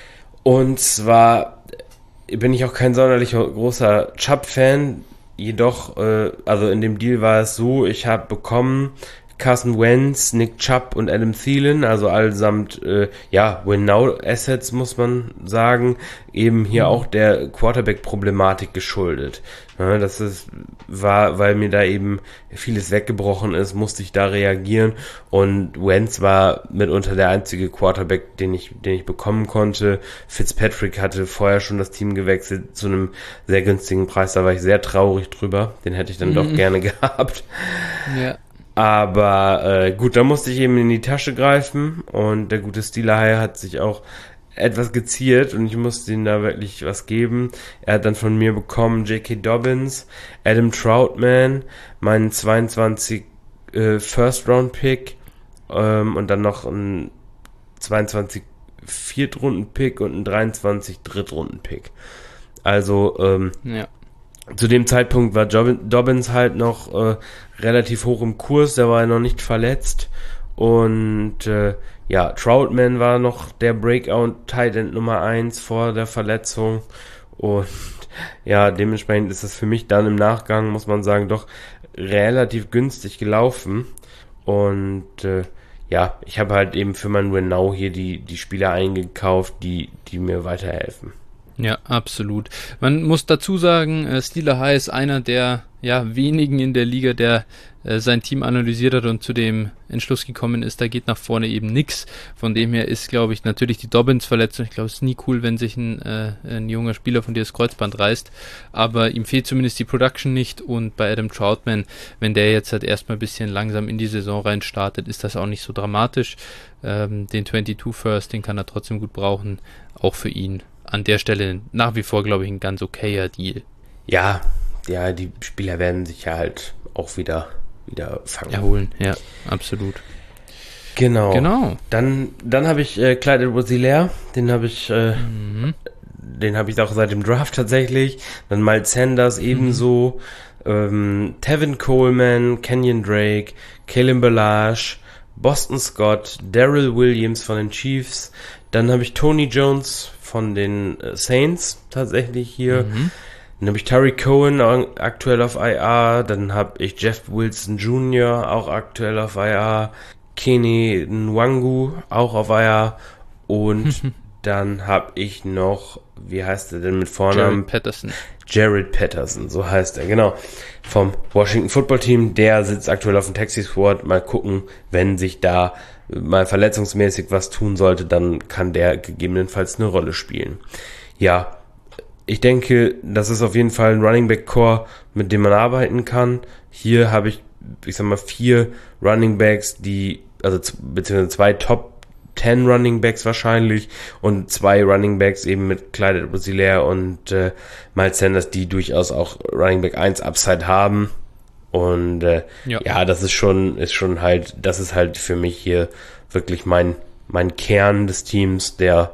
Und zwar bin ich auch kein sonderlich großer Chubb-Fan. Jedoch, äh, also in dem Deal war es so, ich habe bekommen Carson Wentz, Nick Chubb und Adam Thielen, also allesamt, äh, ja, Win-Now-Assets, muss man sagen, eben hier mhm. auch der Quarterback-Problematik geschuldet. Ja, das ist, war, weil mir da eben vieles weggebrochen ist, musste ich da reagieren und Wentz war mitunter der einzige Quarterback, den ich, den ich bekommen konnte. Fitzpatrick hatte vorher schon das Team gewechselt zu einem sehr günstigen Preis, da war ich sehr traurig drüber, den hätte ich dann mhm. doch gerne gehabt. Ja. Aber äh, gut, da musste ich eben in die Tasche greifen und der gute Steelahai hat sich auch etwas geziert und ich musste ihm da wirklich was geben. Er hat dann von mir bekommen J K. Dobbins, Adam Troutman, meinen zweiundzwanzig äh, First-Round-Pick ähm, und dann noch ein zweiundzwanzig Viertrunden-Pick und ein dreiundzwanzig Drittrunden-Pick. Also, ähm, ja. Zu dem Zeitpunkt war Dobbins halt noch äh, relativ hoch im Kurs, der war ja noch nicht verletzt und äh, ja, Troutman war noch der Breakout-Tight End Nummer eins vor der Verletzung und ja, dementsprechend ist das für mich dann im Nachgang, muss man sagen, doch relativ günstig gelaufen und äh, ja, ich habe halt eben für mein Win Now hier die, die Spieler eingekauft, die, die mir weiterhelfen. Ja, absolut. Man muss dazu sagen, äh, Steelahai ist einer der ja wenigen in der Liga, der äh, sein Team analysiert hat und zu dem Entschluss gekommen ist, da geht nach vorne eben nix. Von dem her ist, glaube ich, natürlich die Dobbins-Verletzung. Ich glaube, es ist nie cool, wenn sich ein, äh, ein junger Spieler von dir das Kreuzband reißt. Aber ihm fehlt zumindest die Production nicht. Und bei Adam Troutman, wenn der jetzt halt erstmal ein bisschen langsam in die Saison rein startet, ist das auch nicht so dramatisch. Ähm, den zweiundzwanzig First, den kann er trotzdem gut brauchen. Auch für ihn. An der Stelle nach wie vor, glaube ich, ein ganz okayer Deal. Ja, ja, die Spieler werden sich ja halt auch wieder, wieder fangen. Erholen, ja, absolut. Genau. Genau. Dann, dann habe ich äh, Clyde Edwards-Helaire, den habe ich, äh, mhm. den habe ich auch seit dem Draft tatsächlich. Dann Miles Sanders ebenso. Mhm. Ähm, Tevin Coleman, Kenyon Drake, Kalen Ballage, Boston Scott, Darrell Williams von den Chiefs. Dann habe ich Tony Jones von den Saints tatsächlich hier. Mhm. Dann habe ich Tariq Cohen aktuell auf I R. Dann habe ich Jeff Wilson Junior auch aktuell auf I R. Kenny Nwangu auch auf I R. Und dann habe ich noch, wie heißt er denn mit Vornamen? Jared Patterson. Jared Patterson, so heißt er, genau. Vom Washington Football Team. Der sitzt aktuell auf dem Taxi Squad. Mal gucken, wenn sich da mal verletzungsmäßig was tun sollte, dann kann der gegebenenfalls eine Rolle spielen. Ja, ich denke, das ist auf jeden Fall ein Running Back Core, mit dem man arbeiten kann. Hier habe ich, ich sag mal, vier Running Backs, die, also beziehungsweise zwei Top zehn Running Backs wahrscheinlich und zwei Running Backs eben mit Clyde Edwards-Helaire und äh, Miles Sanders, die durchaus auch Running Back eins Upside haben. Und äh, ja. ja, das ist schon, ist schon halt, das ist halt für mich hier wirklich mein, mein Kern des Teams, der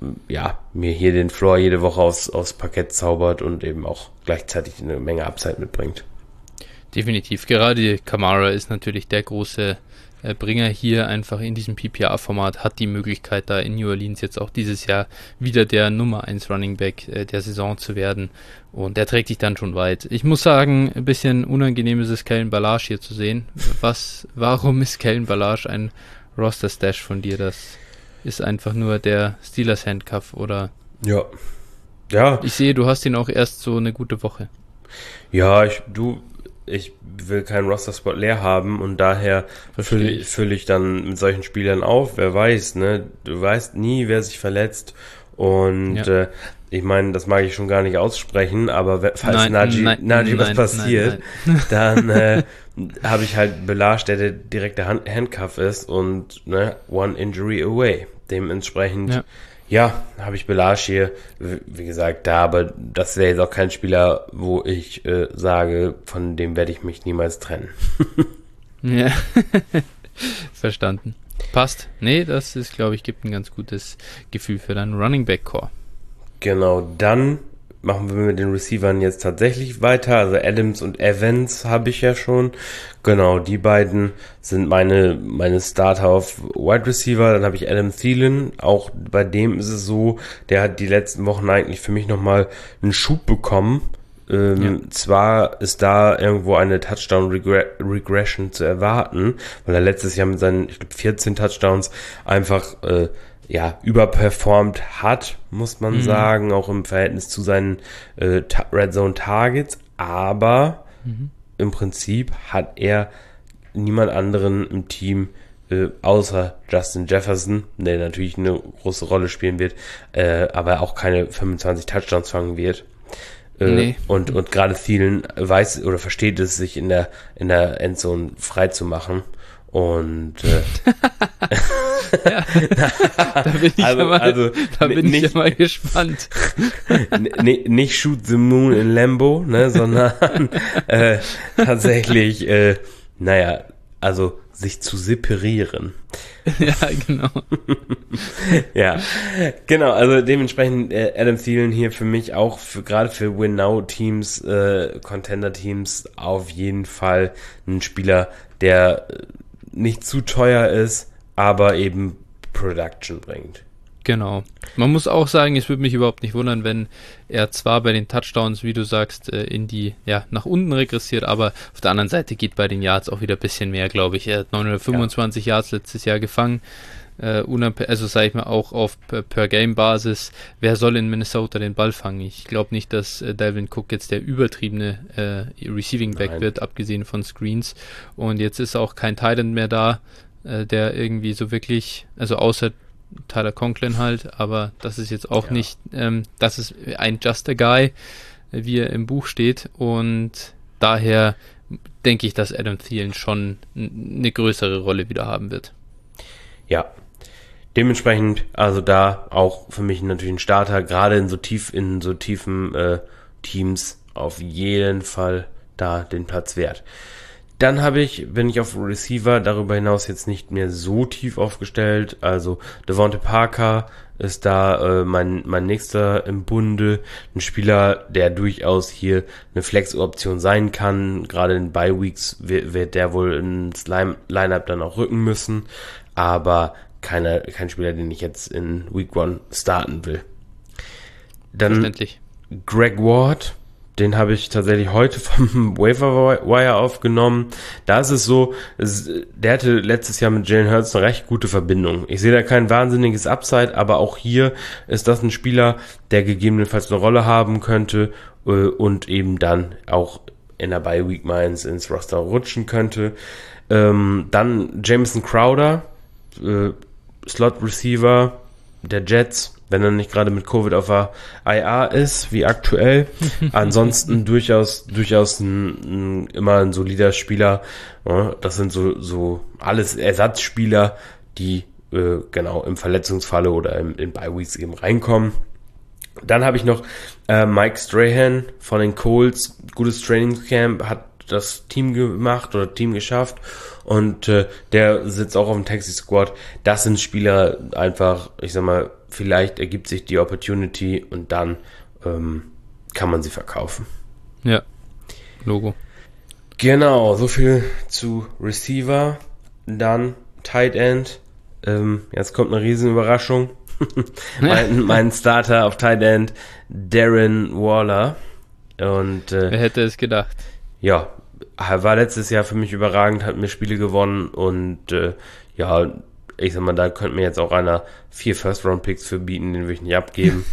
ja mir hier den Floor jede Woche aufs, aufs Parkett zaubert und eben auch gleichzeitig eine Menge Upside mitbringt. Definitiv. Gerade Kamara ist natürlich der große äh, Bringer hier einfach in diesem P P R-Format, hat die Möglichkeit, da in New Orleans jetzt auch dieses Jahr wieder der Nummer eins Running Back äh, der Saison zu werden. Und der trägt sich dann schon weit. Ich muss sagen, ein bisschen unangenehm ist es, Kalen Ballage hier zu sehen. Was, warum ist Kalen Ballage ein Roster-Stash von dir? Das ist einfach nur der Steelers Handcuff, oder? Ja. Ja. Ich sehe, du hast ihn auch erst so eine gute Woche. Ja, ich, du, ich will keinen Roster-Spot leer haben und daher fülle füll ich dann mit solchen Spielern auf. Wer weiß, ne? Du weißt nie, wer sich verletzt. Und ja. äh, ich meine, das mag ich schon gar nicht aussprechen, aber falls nein, Najee, nein, Najee was nein, passiert, nein, nein. dann äh, habe ich halt Ballage, der der direkte Hand- Handcuff ist und ne, one injury away. Dementsprechend, ja, ja habe ich Ballage hier, wie gesagt, da, aber das wäre jetzt auch kein Spieler, wo ich äh, sage, von dem werde ich mich niemals trennen. Ja. Verstanden. Passt. Nee, das ist, glaube ich, gibt ein ganz gutes Gefühl für deinen Running Back Core. Genau, dann machen wir mit den Receivern jetzt tatsächlich weiter. Also Adams und Evans habe ich ja schon. Genau, die beiden sind meine meine Starter auf Wide Receiver. Dann habe ich Adam Thielen. Auch bei dem ist es so, der hat die letzten Wochen eigentlich für mich nochmal einen Schub bekommen. Ähm, ja. Zwar ist da irgendwo eine Touchdown-Regression zu erwarten, weil er letztes Jahr mit seinen, ich glaube, vierzehn Touchdowns einfach äh, ja, überperformt hat, muss man mhm. sagen, auch im Verhältnis zu seinen äh, Ta- Red Zone Targets, aber mhm. im Prinzip hat er niemand anderen im Team äh, außer Justin Jefferson, der natürlich eine große Rolle spielen wird, äh, aber auch keine fünfundzwanzig Touchdowns fangen wird. Äh, nee. Und, und gerade Thielen weiß oder versteht es, sich in der, in der Endzone frei zu machen. Und äh, ja, da bin ich, also, ja, mal, also, da bin nicht, ich ja mal gespannt. n- nicht Shoot the Moon in Lambo, ne, sondern äh, tatsächlich, äh, naja, also sich zu separieren. Ja, genau. Ja, genau, also dementsprechend äh, Adam Thielen hier für mich auch, für, gerade für Win-Now-Teams, äh, Contender-Teams auf jeden Fall ein Spieler, der nicht zu teuer ist, aber eben Production bringt. Genau. Man muss auch sagen, es würde mich überhaupt nicht wundern, wenn er zwar bei den Touchdowns, wie du sagst, in die, ja, nach unten regressiert, aber auf der anderen Seite geht bei den Yards auch wieder ein bisschen mehr, glaube ich. Er hat neunhundertfünfundzwanzig ja. Yards letztes Jahr gefangen. Äh, unab- also sage ich mal auch auf Per-Game-Basis, wer soll in Minnesota den Ball fangen? Ich glaube nicht, dass äh, Dalvin Cook jetzt der übertriebene äh, Receiving-Back wird, abgesehen von Screens. Und jetzt ist auch kein Tight End mehr da, äh, der irgendwie so wirklich, also außer Tyler Conklin halt, aber das ist jetzt auch ja. nicht, ähm, das ist ein Just a Guy, wie er im Buch steht, und daher denke ich, dass Adam Thielen schon n- eine größere Rolle wieder haben wird. Ja, dementsprechend, also da auch für mich natürlich ein Starter, gerade in so tief, in so tiefen äh, Teams auf jeden Fall da den Platz wert. Dann habe ich, bin ich auf Receiver darüber hinaus jetzt nicht mehr so tief aufgestellt. Also Devontae Parker ist da äh, mein mein nächster im Bunde. Ein Spieler, der durchaus hier eine Flex-Option sein kann. Gerade in Bye-Weeks wird, wird der wohl ins Line- Line-Up dann auch rücken müssen. Aber keine, kein Spieler, den ich jetzt in Week One starten will. Dann Greg Ward. Den habe ich tatsächlich heute vom Waiver-Wire aufgenommen. Da ist es so, es, der hatte letztes Jahr mit Jalen Hurts eine recht gute Verbindung. Ich sehe da kein wahnsinniges Upside, aber auch hier ist das ein Spieler, der gegebenenfalls eine Rolle haben könnte äh, und eben dann auch in der Bye-Week mal ins, ins Roster rutschen könnte. Ähm, dann Jamison Crowder, äh, Slot-Receiver der Jets, wenn er nicht gerade mit Covid auf der I R ist, wie aktuell. Ansonsten durchaus durchaus ein, ein, immer ein solider Spieler. Ja, das sind so so alles Ersatzspieler, die äh, genau im Verletzungsfalle oder im, in Bye-Weeks eben reinkommen. Dann habe ich noch äh, Mike Strahan von den Colts. Gutes Trainingscamp, hat das Team gemacht oder Team geschafft, und äh, der sitzt auch auf dem Taxi Squad. Das sind Spieler einfach, ich sag mal, vielleicht ergibt sich die Opportunity und dann ähm, kann man sie verkaufen. Ja, Logo. Genau, so viel zu Receiver. Dann Tight End. Ähm, jetzt kommt eine riesen Überraschung. mein, mein Starter auf Tight End, Darren Waller. Und äh, wer hätte es gedacht? Ja, war letztes Jahr für mich überragend, hat mir Spiele gewonnen und äh, ja, ich sag mal, da könnte mir jetzt auch einer vier First-Round-Picks für bieten, den würde ich nicht abgeben.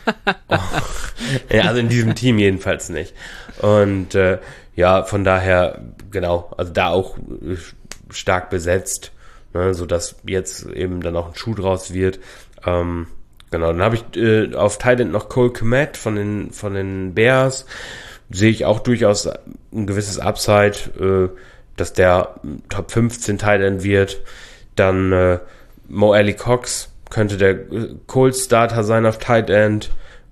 oh. Ja, also in diesem Team jedenfalls nicht. Und äh, ja, von daher, genau, also da auch äh, stark besetzt, ne, sodass jetzt eben dann auch ein Schuh draus wird. Ähm, genau, dann habe ich äh, auf Tight End noch Cole Kmet von den, von den Bears. Sehe ich auch durchaus ein gewisses Upside, äh, dass der Top fünfzehn Tight End wird. Dann äh, Mo Alie-Cox könnte der Colts-Starter sein auf Tight End.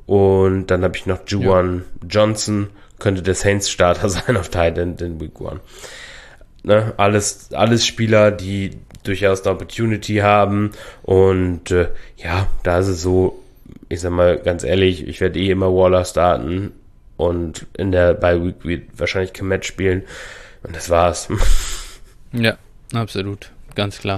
Und dann habe ich noch Juwan ja. Johnson, könnte der Saints-Starter sein auf Tight End in Week One. ne, alles, alles Spieler, die durchaus eine Opportunity haben und äh, ja, da ist es so, ich sag mal ganz ehrlich, ich werde eh immer Waller starten und in der Bye Week wird wahrscheinlich Kmet spielen und das war's. Ja, absolut, ganz klar.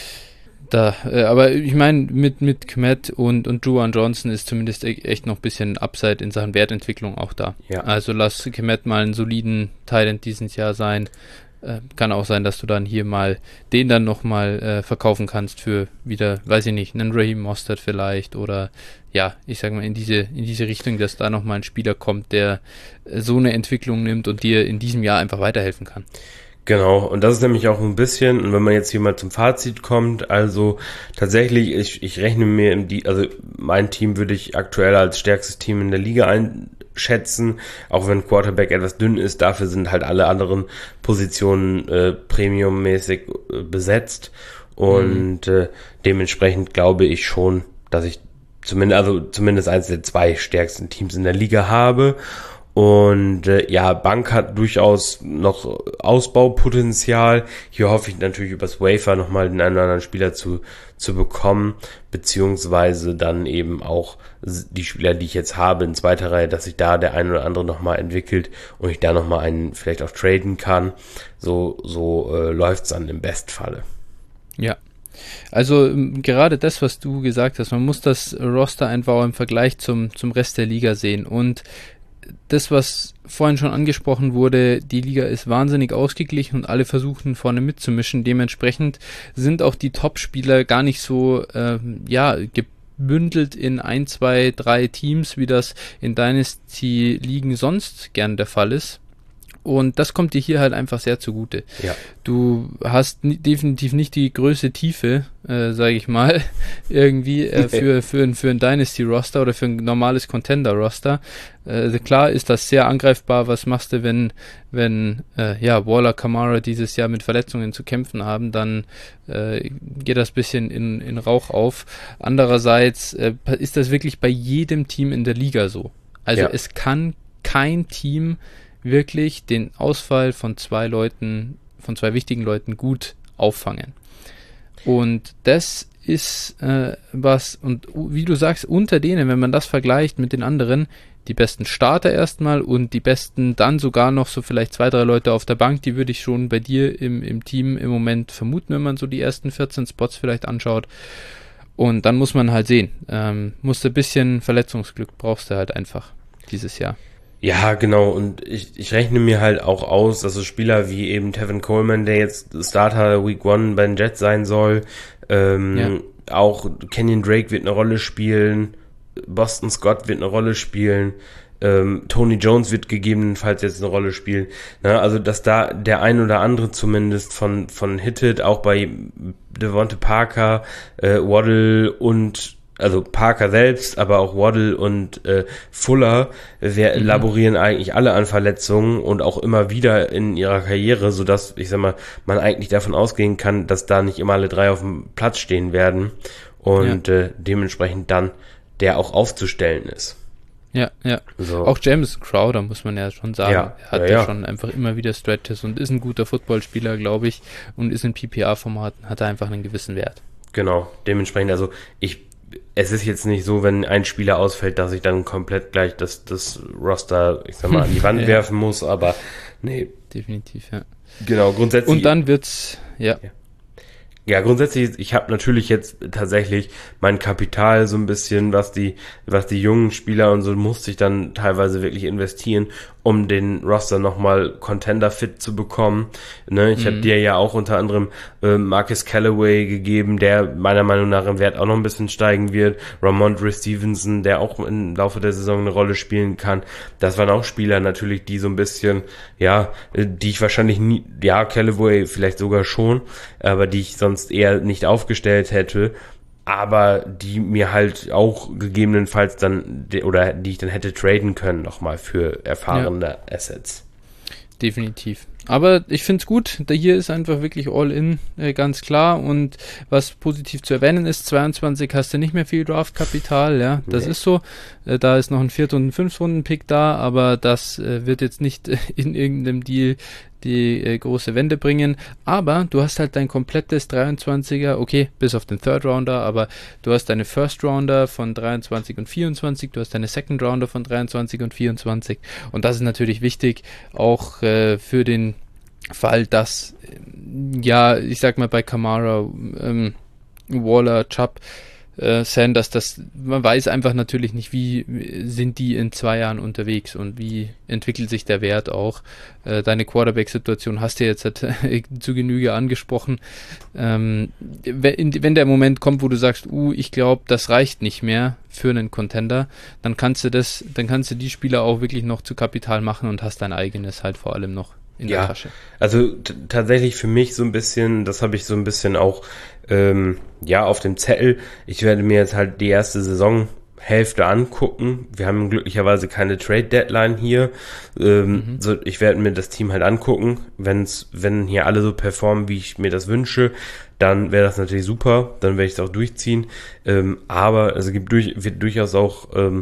Da, äh, aber ich meine, mit, mit Kmet und, und Juwan Johnson ist zumindest e- echt noch ein bisschen Upside in Sachen Wertentwicklung auch da. Ja. Also lass Kmet mal einen soliden Talent dieses Jahr sein. Äh, kann auch sein, dass du dann hier mal den dann nochmal äh, verkaufen kannst für wieder, weiß ich nicht, einen Raheem Mostert vielleicht oder ja, ich sag mal in diese, in diese Richtung, dass da nochmal ein Spieler kommt, der äh, so eine Entwicklung nimmt und dir in diesem Jahr einfach weiterhelfen kann. Genau, und das ist nämlich auch ein bisschen, und wenn man jetzt hier mal zum Fazit kommt, also tatsächlich, ich, ich rechne mir, im, also mein Team würde ich aktuell als stärkstes Team in der Liga einschätzen, auch wenn Quarterback etwas dünn ist, dafür sind halt alle anderen Positionen äh, premiummäßig äh, besetzt und mhm. äh, dementsprechend glaube ich schon, dass ich zumindest, also zumindest eins der zwei stärksten Teams in der Liga habe. Und äh, ja, Bank hat durchaus noch Ausbaupotenzial. Hier hoffe ich natürlich übers Wafer nochmal den einen oder anderen Spieler zu zu bekommen, beziehungsweise dann eben auch die Spieler, die ich jetzt habe in zweiter Reihe, dass sich da der ein oder andere nochmal entwickelt und ich da nochmal einen vielleicht auch traden kann. So so äh, läuft's dann im Bestfalle. Ja. Also ähm, gerade das, was du gesagt hast, man muss das Roster einfach auch im Vergleich zum zum Rest der Liga sehen und das, was vorhin schon angesprochen wurde, die Liga ist wahnsinnig ausgeglichen und alle versuchen vorne mitzumischen. Dementsprechend sind auch die Top-Spieler gar nicht so äh, ja, gebündelt in ein, zwei, drei Teams, wie das in Dynasty-Ligen sonst gern der Fall ist. Und das kommt dir hier halt einfach sehr zugute. Ja. Du hast n- definitiv nicht die größte Tiefe, äh, sage ich mal, irgendwie äh, für, für, ein, für ein Dynasty-Roster oder für ein normales Contender-Roster. Äh, klar ist das sehr angreifbar. Was machst du, wenn, wenn äh, ja, Waller, Kamara dieses Jahr mit Verletzungen zu kämpfen haben, dann äh, geht das bisschen in, in Rauch auf. Andererseits äh, ist das wirklich bei jedem Team in der Liga so. Also Ja. es kann kein Team wirklich den Ausfall von zwei Leuten, von zwei wichtigen Leuten gut auffangen. Und das ist äh, was, und wie du sagst, unter denen, wenn man das vergleicht mit den anderen, die besten Starter erstmal und die besten dann sogar noch so vielleicht zwei, drei Leute auf der Bank, die würde ich schon bei dir im, im Team im Moment vermuten, wenn man so die ersten vierzehn Spots vielleicht anschaut. Und dann muss man halt sehen, ähm, musst du ein bisschen Verletzungsglück brauchst du halt einfach dieses Jahr. Ja, genau. Und ich, ich rechne mir halt auch aus, dass so Spieler wie eben Tevin Coleman, der jetzt Starter Week One bei den Jets sein soll, ähm, ja. auch Kenyon Drake wird eine Rolle spielen, Boston Scott wird eine Rolle spielen, ähm, Tony Jones wird gegebenenfalls jetzt eine Rolle spielen. Na, also, dass da der ein oder andere zumindest von, von Hitted, auch bei Devonta Parker, äh, Waddle und also Parker selbst, aber auch Waddle und äh, Fuller, wir mhm. laborieren eigentlich alle an Verletzungen und auch immer wieder in ihrer Karriere, sodass, ich sag mal, man eigentlich davon ausgehen kann, dass da nicht immer alle drei auf dem Platz stehen werden und ja. äh, dementsprechend dann der auch aufzustellen ist. Ja, ja. So. Auch Jameson Crowder, muss man ja schon sagen. Ja, er hat ja, ja schon einfach immer wieder Stretches und ist ein guter Footballspieler, glaube ich, und ist in P P R-Formaten, hat er einfach einen gewissen Wert. Genau, dementsprechend, also ich es ist jetzt nicht so, wenn ein Spieler ausfällt, dass ich dann komplett gleich das, das Roster, ich sag mal, an die Wand ja. werfen muss, aber nee. Definitiv, ja. Genau, grundsätzlich. Und dann wird's, ja. Ja, ja grundsätzlich, ich habe natürlich jetzt tatsächlich mein Kapital so ein bisschen, was die, was die jungen Spieler und so, musste ich dann teilweise wirklich investieren, um den Roster nochmal Contender-fit zu bekommen. Ne, ich mhm. habe dir ja auch unter anderem äh, Marcus Callaway gegeben, der meiner Meinung nach im Wert auch noch ein bisschen steigen wird. Ramondre Stevenson, der auch im Laufe der Saison eine Rolle spielen kann. Das waren auch Spieler natürlich, die so ein bisschen, ja, die ich wahrscheinlich nie, ja, Callaway vielleicht sogar schon, aber die ich sonst eher nicht aufgestellt hätte. Aber die mir halt auch gegebenenfalls dann, oder die ich dann hätte traden können nochmal für erfahrene ja. Assets. Definitiv. Aber ich finde es gut, da hier ist einfach wirklich All-In, äh, ganz klar, und was positiv zu erwähnen ist, zweiundzwanzig hast du nicht mehr viel Draftkapital, ja, das nee. ist so, äh, da ist noch ein Viert- und ein Fünft-Runden-Pick da, aber das äh, wird jetzt nicht äh, in irgendeinem Deal die äh, große Wende bringen, aber du hast halt dein komplettes dreiundzwanziger, okay, bis auf den Third Rounder, aber du hast deine First Rounder von dreiundzwanzig und vierundzwanzig, du hast deine Second Rounder von dreiundzwanzig und vierundzwanzig und das ist natürlich wichtig, auch äh, für den Fall, dass, äh, ja, ich sag mal bei Kamara, ähm, Waller, Chubb, äh, Sanders, das, man weiß einfach natürlich nicht, wie sind die in zwei Jahren unterwegs und wie entwickelt sich der Wert auch. Äh, deine Quarterback-Situation hast du jetzt halt, äh, zu Genüge angesprochen. Ähm, wenn, wenn der Moment kommt, wo du sagst, uh, ich glaube, das reicht nicht mehr für einen Contender, dann kannst du das, dann kannst du die Spieler auch wirklich noch zu Kapital machen und hast dein eigenes halt vor allem noch in ja, der Tasche. Also t- tatsächlich für mich so ein bisschen, das habe ich so ein bisschen auch ähm, ja auf dem Zettel. Ich werde mir jetzt halt die erste Saisonhälfte angucken. Wir haben glücklicherweise keine Trade-Deadline hier. Ähm, mhm. so, ich werde mir das Team halt angucken. Wenn's, wenn hier alle so performen, wie ich mir das wünsche, dann wäre das natürlich super. Dann werde ich es auch durchziehen. Ähm, aber es gibt durch, wird durchaus auch ähm,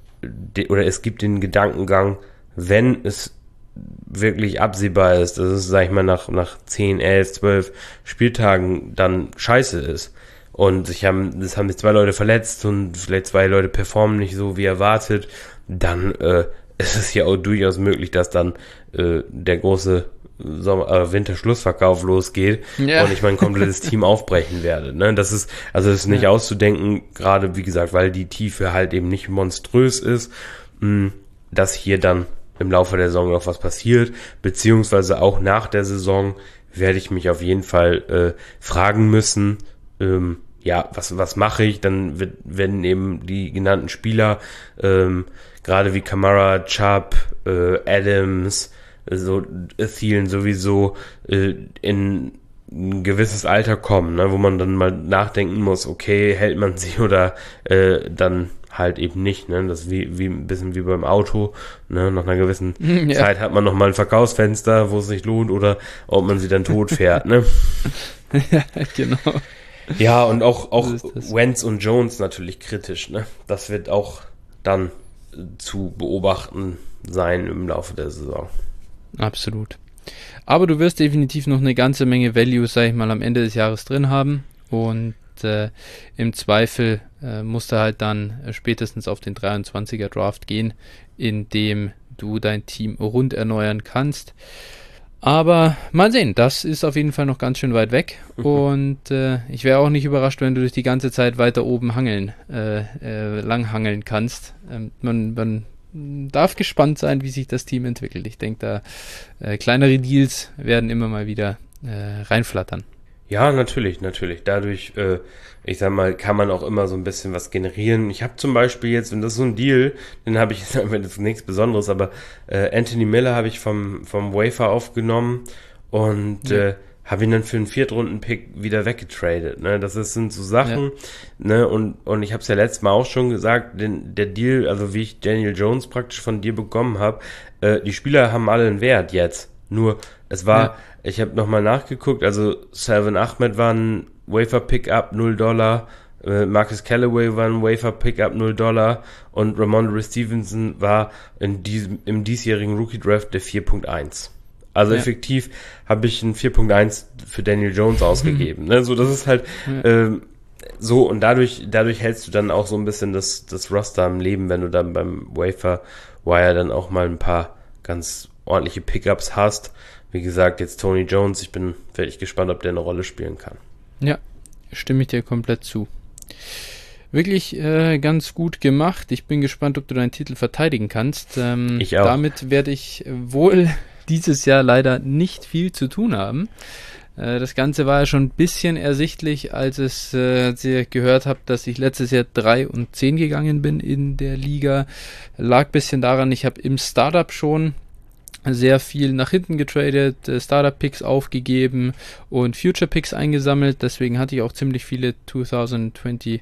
de, oder es gibt den Gedankengang, wenn es wirklich absehbar ist, dass es, sag ich mal, nach, nach zehn, elf, zwölf Spieltagen dann scheiße ist. Und sich haben, das haben sich zwei Leute verletzt und vielleicht zwei Leute performen nicht so wie erwartet, dann äh, ist es ja auch durchaus möglich, dass dann äh, der große Sommer, äh, Winterschlussverkauf losgeht ja. und ich mein komplettes Team aufbrechen werde. Ne? Das ist, also das ist nicht ja. auszudenken, gerade wie gesagt, weil die Tiefe halt eben nicht monströs ist, mh, dass hier dann im Laufe der Saison noch was passiert, beziehungsweise auch nach der Saison werde ich mich auf jeden Fall äh, fragen müssen, ähm, ja, was was mache ich? Dann wird, werden eben die genannten Spieler, ähm, gerade wie Kamara, Chubb, äh, Adams, so Thielen sowieso äh, in ein gewisses Alter kommen, ne, wo man dann mal nachdenken muss, okay, hält man sie oder äh, dann halt eben nicht, ne, das ist wie, wie ein bisschen wie beim Auto, ne, nach einer gewissen ja. Zeit hat man noch mal ein Verkaufsfenster, wo es sich lohnt oder ob man sie dann tot fährt, ne. Ja, genau. Ja, und auch, auch Wentz und Jones natürlich kritisch, ne, das wird auch dann zu beobachten sein im Laufe der Saison. Absolut. Aber du wirst definitiv noch eine ganze Menge Value, sag ich mal, am Ende des Jahres drin haben und äh, im Zweifel äh, musst du halt dann äh, spätestens auf den dreiundzwanziger Draft gehen, in dem du dein Team rund erneuern kannst. Aber mal sehen, das ist auf jeden Fall noch ganz schön weit weg und äh, ich wäre auch nicht überrascht, wenn du dich die ganze Zeit weiter oben hangeln, äh, äh, lang hangeln kannst. Ähm, man, man darf gespannt sein, wie sich das Team entwickelt. Ich denke, da äh, kleinere Deals werden immer mal wieder äh, reinflattern. Ja, natürlich, natürlich. Dadurch, äh, ich sag mal, kann man auch immer so ein bisschen was generieren. Ich habe zum Beispiel jetzt, und das ist so ein Deal, den habe ich jetzt, das ist nichts Besonderes, aber äh, Anthony Miller habe ich vom, vom Wafer aufgenommen und ja. äh, habe ihn dann für einen Viertrunden-Pick wieder weggetradet. Ne? Das ist, sind so Sachen, ja. ne? Und, und ich habe es ja letztes Mal auch schon gesagt, den, der Deal, also wie ich Daniel Jones praktisch von dir bekommen habe, äh, die Spieler haben alle einen Wert jetzt. Nur, es war, ja. ich habe nochmal nachgeguckt, also Salvon Ahmed war ein Wafer-Pickup, null Dollar, äh, Marcus Callaway war ein Wafer-Pickup, null Dollar und Ramondre Stevenson war in diesem, im diesjährigen Rookie-Draft der vier Punkt eins. Also ja. effektiv habe ich ein vier Punkt eins für Daniel Jones ausgegeben. Ne? So, das ist halt ja. ähm, so und dadurch dadurch hältst du dann auch so ein bisschen das das Roster am Leben, wenn du dann beim Waiver Wire dann auch mal ein paar ganz ordentliche Pickups hast. Wie gesagt, jetzt Tony Jones, ich bin wirklich gespannt, ob der eine Rolle spielen kann. Ja, stimme ich dir komplett zu. Wirklich äh, ganz gut gemacht. Ich bin gespannt, ob du deinen Titel verteidigen kannst. Ähm, ich auch. Damit werde ich wohl dieses Jahr leider nicht viel zu tun haben. Äh, das Ganze war ja schon ein bisschen ersichtlich, als es, äh, als ihr gehört habt, dass ich letztes Jahr drei und zehn gegangen bin in der Liga. Lag ein bisschen daran, ich habe im Startup schon sehr viel nach hinten getradet, äh, Startup-Picks aufgegeben und Future-Picks eingesammelt. Deswegen hatte ich auch ziemlich viele zwanzig einundzwanzig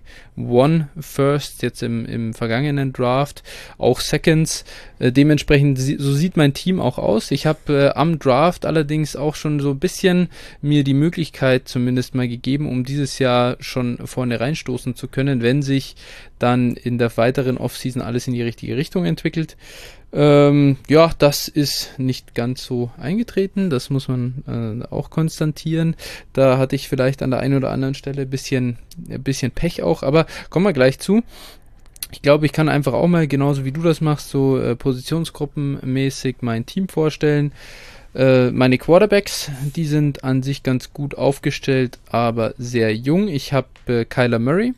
Firsts jetzt im, im vergangenen Draft. Auch Seconds. Äh, dementsprechend, so sieht mein Team auch aus. Ich habe äh, am Draft allerdings auch schon so ein bisschen mir die Möglichkeit zumindest mal gegeben, um dieses Jahr schon vorne reinstoßen zu können, wenn sich dann in der weiteren Offseason alles in die richtige Richtung entwickelt. Ähm, ja, das ist nicht ganz so eingetreten, das muss man äh, auch konstatieren. Da hatte ich vielleicht an der einen oder anderen Stelle ein bisschen, ein bisschen Pech auch, aber kommen wir gleich zu. Ich glaube, ich kann einfach auch mal, genauso wie du das machst, so äh, positionsgruppenmäßig mein Team vorstellen. Äh, meine Quarterbacks, die sind an sich ganz gut aufgestellt, aber sehr jung. Ich habe äh, Kyler Murray.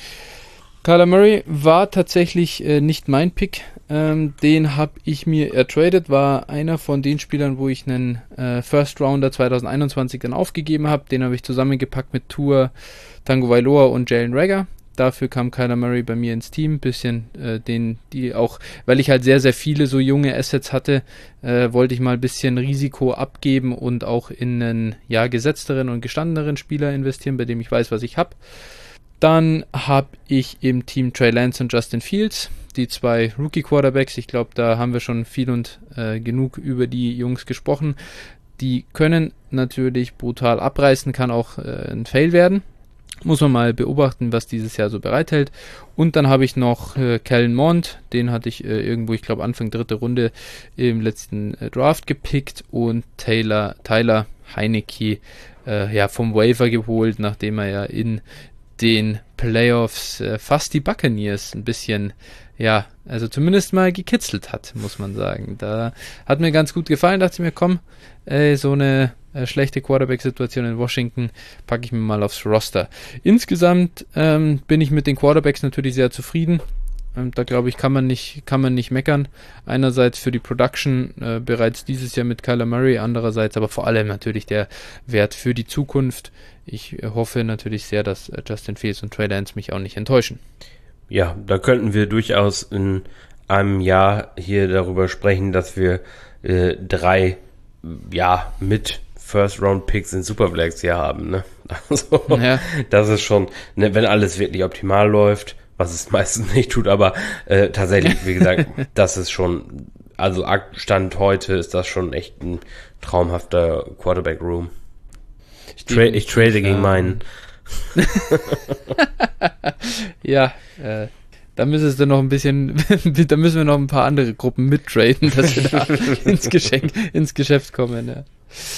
Kyler Murray war tatsächlich äh, nicht mein Pick. Ähm, den habe ich mir ertradet, war einer von den Spielern, wo ich einen äh, First Rounder zwanzig einundzwanzig dann aufgegeben habe. Den habe ich zusammengepackt mit Tua Tagovailoa und Jalen Reagor. Dafür kam Kyler Murray bei mir ins Team, bisschen äh, den, die auch, weil ich halt sehr, sehr viele so junge Assets hatte, äh, wollte ich mal ein bisschen Risiko abgeben und auch in einen, ja, gesetzteren und gestandeneren Spieler investieren, bei dem ich weiß, was ich habe. Dann habe ich im Team Trey Lance und Justin Fields, die zwei Rookie-Quarterbacks. Ich glaube, da haben wir schon viel und äh, genug über die Jungs gesprochen. Die können natürlich brutal abreißen, kann auch äh, ein Fail werden. Muss man mal beobachten, was dieses Jahr so bereithält. Und dann habe ich noch äh, Kellen Mond, den hatte ich äh, irgendwo, ich glaube Anfang dritte Runde im letzten äh, Draft gepickt, und Taylor, Tyler Heinicke äh, ja, vom Waiver geholt, nachdem er ja in den Playoffs äh, fast die Buccaneers ein bisschen, ja, also zumindest mal gekitzelt hat, muss man sagen. Da hat mir ganz gut gefallen, dachte ich mir, komm, ey, so eine äh, schlechte Quarterback-Situation in Washington packe ich mir mal aufs Roster. Insgesamt ähm, bin ich mit den Quarterbacks natürlich sehr zufrieden. Ähm, da glaube ich, kann man nicht, kann man nicht meckern. Einerseits für die Production äh, bereits dieses Jahr mit Kyler Murray, andererseits aber vor allem natürlich der Wert für die Zukunft. Ich äh, hoffe natürlich sehr, dass äh, Justin Fields und Trey Lance mich auch nicht enttäuschen. Ja, da könnten wir durchaus in einem Jahr hier darüber sprechen, dass wir äh, drei, ja, mit First-Round-Picks in Superflex hier haben, ne? Also, ja. Das ist schon, ne, wenn alles wirklich optimal läuft, was es meistens nicht tut, aber äh, tatsächlich, wie gesagt, das ist schon, also Stand heute ist das schon echt ein traumhafter Quarterback-Room. Ich, tra- ich trade gegen meinen. Ja, äh, da müsstest du noch ein bisschen, da müssen wir noch ein paar andere Gruppen mittraden, dass wir da ins, Geschenk, ins Geschäft kommen. Ja.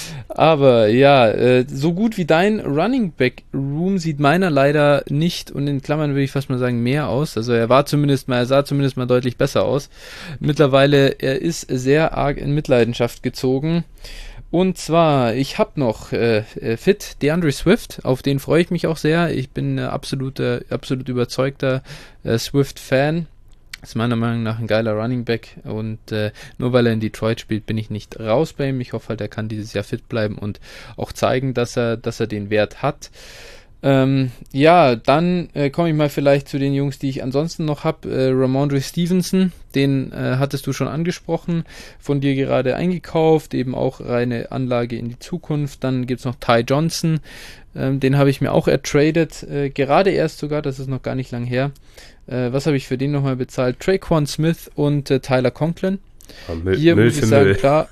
Aber ja, äh, so gut wie dein Running Back Room sieht meiner leider nicht, und in Klammern würde ich fast mal sagen, mehr aus. Also er war zumindest mal, er sah zumindest mal deutlich besser aus. Mittlerweile, er ist sehr arg in Mitleidenschaft gezogen. Und zwar, ich habe noch äh, fit DeAndre Swift, auf den freue ich mich auch sehr. Ich bin ein absoluter, absolut überzeugter äh, Swift-Fan. Ist meiner Meinung nach ein geiler Running Back, und äh, nur weil er in Detroit spielt, bin ich nicht raus bei ihm. Ich hoffe halt, er kann dieses Jahr fit bleiben und auch zeigen, dass er, dass er den Wert hat. Ähm, ja, dann äh, komme ich mal vielleicht zu den Jungs, die ich ansonsten noch habe. Äh, Ramondre Stevenson, den äh, hattest du schon angesprochen, von dir gerade eingekauft, eben auch reine Anlage in die Zukunft. Dann gibt es noch Ty Johnson, ähm, den habe ich mir auch ertradet, äh, gerade erst sogar, das ist noch gar nicht lang her. Äh, was habe ich für den nochmal bezahlt? Traquan Smith und äh, Tyler Conklin. Ja, Müll, Hier Müll muss ich für sagen, Müll. klar,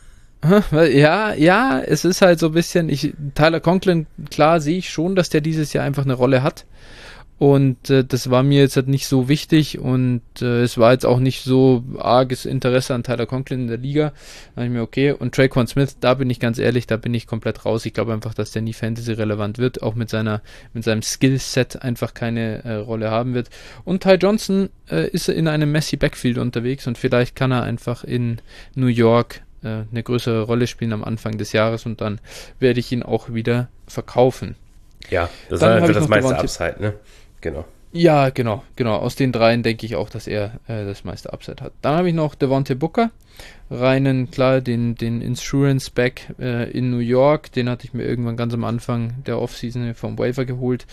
ja, ja, es ist halt so ein bisschen, ich, Tyler Conklin, klar sehe ich schon, dass der dieses Jahr einfach eine Rolle hat, und äh, das war mir jetzt halt nicht so wichtig, und äh, es war jetzt auch nicht so arges Interesse an Tyler Conklin in der Liga. Da dachte ich mir, okay, und Traquan Smith, da bin ich ganz ehrlich, da bin ich komplett raus. Ich glaube einfach, dass der nie Fantasy-relevant wird, auch mit seiner, mit seinem Skillset einfach keine äh, Rolle haben wird. Und Ty Johnson äh, ist in einem messy Backfield unterwegs, und vielleicht kann er einfach in New York äh, eine größere Rolle spielen am Anfang des Jahres, und dann werde ich ihn auch wieder verkaufen. Ja, das Dann ist habe einfach ich das noch meiste Devontae- Upside, ne? Genau. Ja, genau, genau. Aus den dreien denke ich auch, dass er äh, das meiste Upside hat. Dann habe ich noch Devontae Booker, reinen, klar, den, den Insurance-Back äh, in New York. Den hatte ich mir irgendwann ganz am Anfang der Offseason vom Waiver geholt.